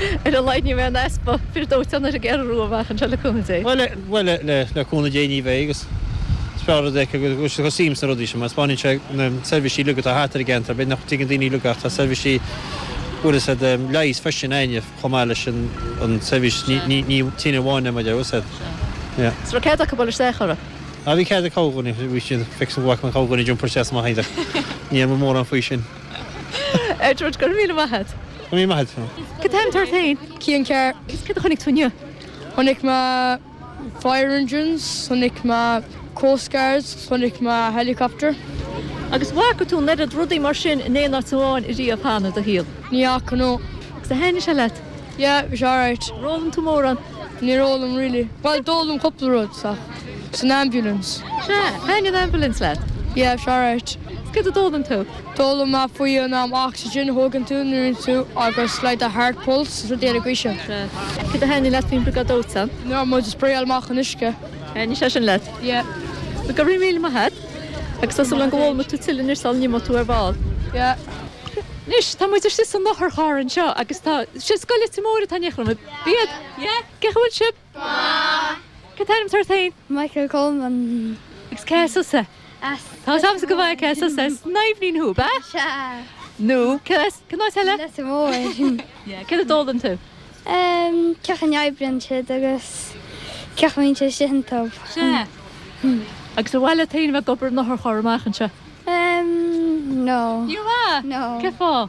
ar a leidní bhe espa fir dótanna a gearúach an se leúna dé. Well well le leúna déní bhégus. Spra go sim na rodí sem Spáin servisí lugat a hátar gent, be nach tí daoine lugat a servisí ú leis fesin aine chomáile an servis ní tí bháinna me de úsad. Sra ce a bol séchara. A bhí chéad a cáganna bhí sin fi bhha an cáganna dún proces má haide. Ní mór an faoi sin. Edward gur mí mahead. mí mahead. Go an tartain? Cían ceir. Is ce chunig túne? Honnig má fire engines, honnig má Coast Guards, honnig má helicopter. Agus bha go tú neidir rudaí mar sin néana túáin i dí a pána a híal. Ní acha nó. Agus a héine se leit? Yeah, it's all right. Rólam tú mór an? Ní rólam, really. Well, dólam couple of roads, so. It's an ambulance. Se, hain an ambulance leit? Yeah, it's all right. Go a dólam tú? Dólam má faoi an um, oxygen, hógan tú, nurin tú, agus leid a heart pulse, so déir a gwisio. Se. Go a hain leit fín brigad ótsan? No, mo just spray almach an isce. Hain se sin leit? Yeah. Go gabrí mí mahead? Agus tá an ggóil má tú tilin ar salní má tú ar bháil? Yeah. Nis, tá muidir si san nachar cháran seo, agus tá si scoile tí móra tá nechram. Bíad? Yeah. Gechhfuil sib? Má. Go taim tartain? Michael Coleman. Gus céasa sa? As. Tá samsa go bhaid céasa sa? Naimhnín hú, ba? Se. Nú, cés, cynnwys hele? Nes y môr. Ie, cyd y dod yn tu? Um, Cech yn iabrin sydd, agos cech yn sydd sy'n tob. Se. Agus y wale tein fe gobr noch ar chor mach yn se? Um, no. Yw ma? No. Ce fo?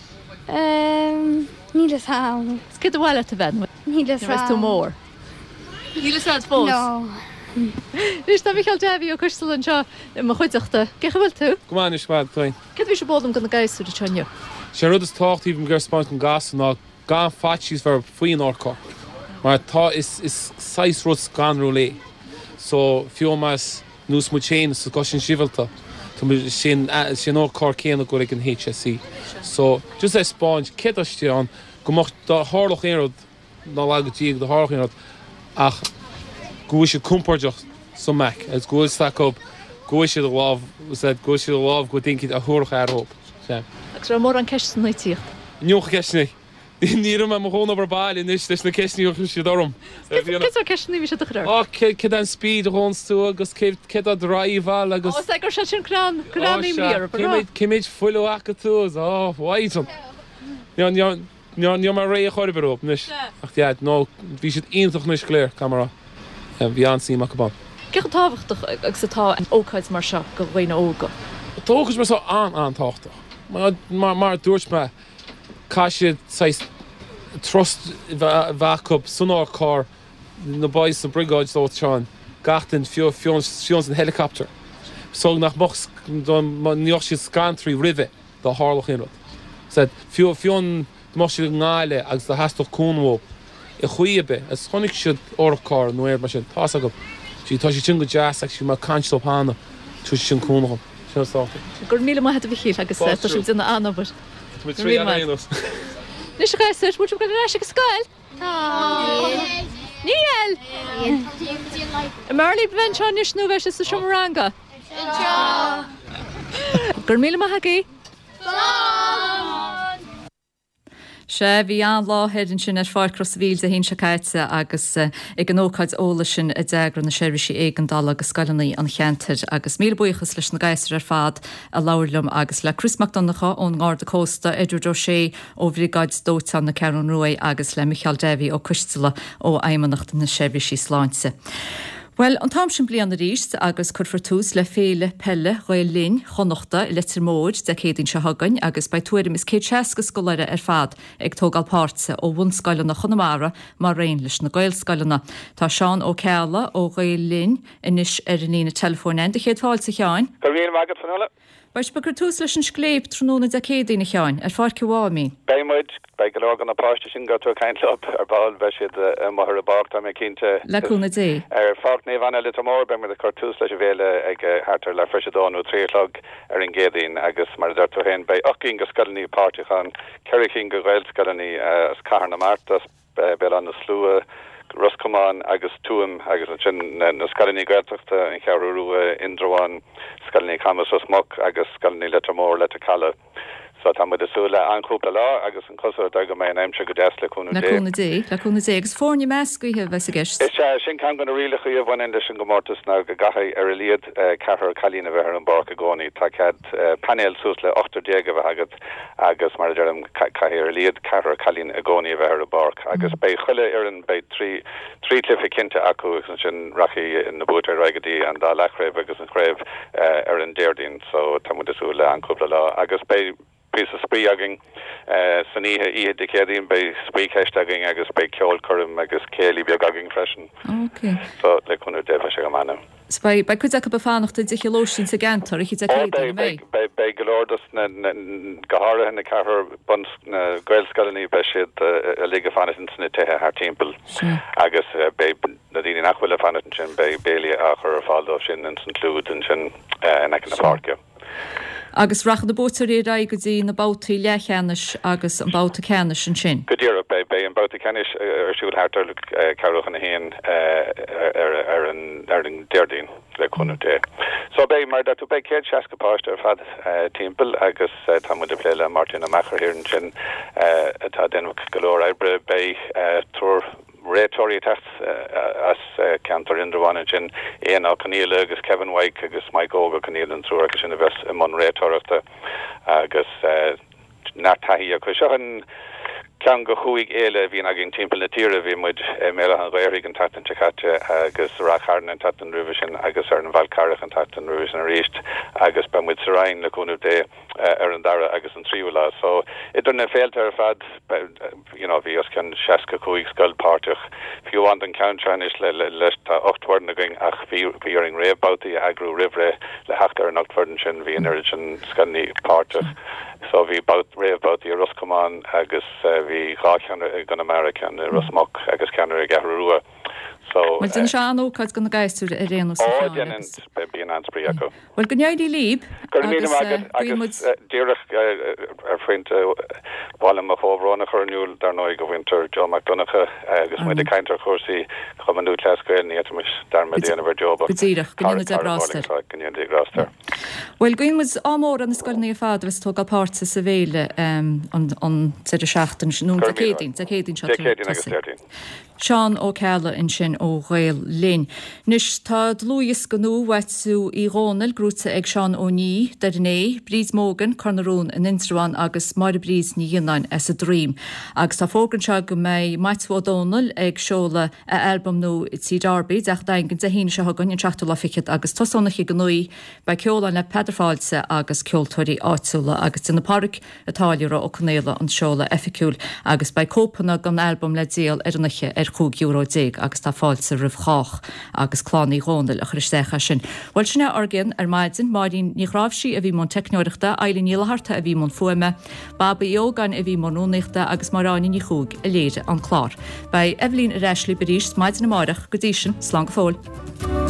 Um, Nílas hawn. Sgyd y wale te fen? Nílas hawn. Nys tu môr? Nílas hawn fos? No. Rys da fi chael defi o cwrstal yn sio, ma chwydach da. Gech y fel tu? Gwman is gwad, Clyn. Cyd fi eisiau bod am gyda gais yw'r chanio? Sian rwyd ys tocht i fy mgyr sbon yn gas yna, gan fatsis fer fwy'n orco. Mae'r ta is sais rwyd gan rwle. So, fio mas nws mwy chain, so gosyn sifilta. Sian o'r cor cain o gwrdd yn H S E. So, just a sponge, cyd os ti on, gwmwch da harloch ein rwyd, na lag o dig, da harloch ein rwyd, ach, gwys y cwmpordiach so mec, as gwys stack up, gwys y lof, said gwys y lof, gwyd dinkid a hwrch ar hwb. Ac rhaid môr an cesyn na tîch? Niwch cesyn ni. Nír am mo hón ober bail in is leis na cesní chu si dom. Ke a cesní vi se chur? Á ce an speed hónstú agus ce a driveá agus gur se sin crán cránní mí. Cimid full acha tús á bhaidm. Ní mar ré a choir berop nis. Ach nó hí si intach nis léir camera. Bhí ansí mac ban. Ce táhachtach agus atá an óáid mar se go bhhaine óga. Tógus mar so an antáachta. Mar dúirt me Kashi says trust vacup sonar car the boys the brigade so Sean gachten few fions in helicopter so nach box don nioshi scantry river the harloch in said few fion moshi ngale as the has to kunwo e khuibe as honik should or car no air machine tasagop she toshi chingo jazz actually ma kanch up hana tushin kunwo so so gur mile ma het vi hil agus set so in anaber With three arenas. Nis ga search moet op gaan rasje skaal. Niel. Marley Bench nis nu wes is Shumaranga. Ja. Gurmile mahagi. Se bhí an láhead an sin ar fáil crossvíl a hén se caiite agus ag an ócaid óla sin a degra na seirbhísí éigandal agus scailnaí an cheantar agus mí buchas leis na gaiisir ar fad a lairlumm agus le Chris McDonacha ón Garda Costa Edward O'Shea ó bhrígáid dóta na Ceann Roy agus le Michael Davey ó Cuistela ó aimimanacht na seirbhísí sláinte. Well, an tam sin blian ríist agus curfartús le féle pelle roiil linn chonochta i letir móid de cédín se hagan agus bei tuairim is cé seaca scoláire ar fad ag tógal páirte ó bhain scailena chonamara mar réin leis na gail scailena. Tá Seán ó Ceala ó roiil linn inis ar an ína telefónin de chéad fáil sa cheáin. Go bhíon magad fanile. Bais be curtús leis an scléib tróna de cédína cheáin ar fáil ceháí. Béimid bei go legan na páiste sin go tú caiint up ar ball bheit siad mar a bach tá mé cinnte leúna dé. Ar fácht ní bhana litir mór be mar a cartús leis a bhéile ag hartar le freisedáinú trílog ar an gédaín agus mar d'artú hen bei achcín go scalaní páirtichan ceiricín go bhil scalaní as cairna martas be an na slúa Roscommon agus túam agus na scalaní gaiachta in chearú indroáin scalaní camas os moc agus scalaní litir mór le cala. So tá mud asúla anúpla lá agus an cosú go mé aimse go deas leúna leúna dé leúna dé agus fórne mecuithe bheits a gist. Is sin can gona riile chuí bhain in sin gomórtas ná go gatha ar a liad cethir chalína bheit ar an bar a gcónaí tá cead panel sús le ochtar déag a bheit agad agus mar dearm caiir ar a liad cethir chalín a gcónaí bheit ar a bar agus bei chuile ar an bei trí trí clifa cinnte acu san sin rachi in na bút ar raigadí an dá lechréibh agus an chréibh ar an déirdín so tá mud asúla anúpla lá agus bei pís a sprí agin san ihe ihe de céadín bei sprí ceistagin agus bei ceol chum agus céalaí beag agin freisin. Okay. So le chunú défa se go manam. Spai bei chuid go befánachta d chelósin sa gentar ich mé. Bei golódas na gohara na cehar bun na gweilscalaní be siad a liga fannatin sanna tethe haar timppel agus bei na dine nachhfuil fannatin sin bei béli a chur fáildóh sin in san clúd an sin in ag na parke. Agus rachan na bótarí ra go dtí na bátaí lechéanis agus an báta ceanis an sin. Godíra bei bei an báta ceanis ar siúil hátar ceúchan na héan ar an déirdín le chunú dé. So bei mar dat bei céad seacapáist ar fad timppel agus tá mu de pléile Martin a mechar hir an sin atá denmh golóir ebre bei túr rétóí techt as cantar indraháin sin éon á caníile agus Kevin White agus Mike Oga caníil an trú agus sin a bheits i man rétóachta agus nátaí a chu sean cean go chuig éile bhíon a gin timppel na tíre bhí muid mé an réirigh an tatan techatte agus racharn an tatan ruúhi sin agus ar an bhilcarach an tatan ruúhi an ríist agus be muid saráin le cúnú dé ar an dara agus an tríúla. So idir na féilte ar fad bhí os cin seaca chuig scoilpáirteach fiú an an countrin is le leis tá ochthair na going ach bhí ar an rébbátaí agrú rihre le heachtar an ochthairn sin bhí ar sin scanní páirteach. So bhí rébbátaí a Roscommán agus bhí gáchan gan American Rosmach agus ceanar a gahrúa. So Well den seanó cad gona gaiistú a réanú be bíon ansprí acu. Well goneidí líb agus díireach ar faointe bhlam a fóhránna churniúil dar nó go bhaintear John McDonagh agus mu de caiintear chósaí chumanú leascail níos dar me déanamh job. Díireach grástar. Well goin mu ámór an scoilnaí fád bheits tógáil páirta sa bhéile an idir seachtain nún a cédín a cédín se. Seán ó ceala in sin ó réil lin. Nus tá Lúis ganú weitú í Rónal grúta ag Seán ó ní dar né, Brís Mógan, Cornarún in Instraán agus mar brís ní dhéanain as a drím. Agus tá fógan se go mé Maithú O'Donnell ag seola a albumm nó tí Darby, ach daingin a híine se hagan in teachú le ficiid agus tosonnach i ganúí ba ceola le peidirfáilse agus ceoltóirí áitiúla agus in na parc atáileúra ó Cnéile an seola efficiúil agus ba cópanna gan albumm le díal ar nache ar chúg euro déag agus tá fáilte rihchách agus chlánaí Rónal a christecha sin. Bhil sinna orgin ar maidin maidín ní rábhsí a bhí món technoireachta Eileen Nílaharta a bhí món fuime, Baba Jógan a bhí mórúnaachta agus marráine ní chúg a léire an chlár. Bei Evelyn Reshley Beríist maidin na marach go dtí sin slán go fóil.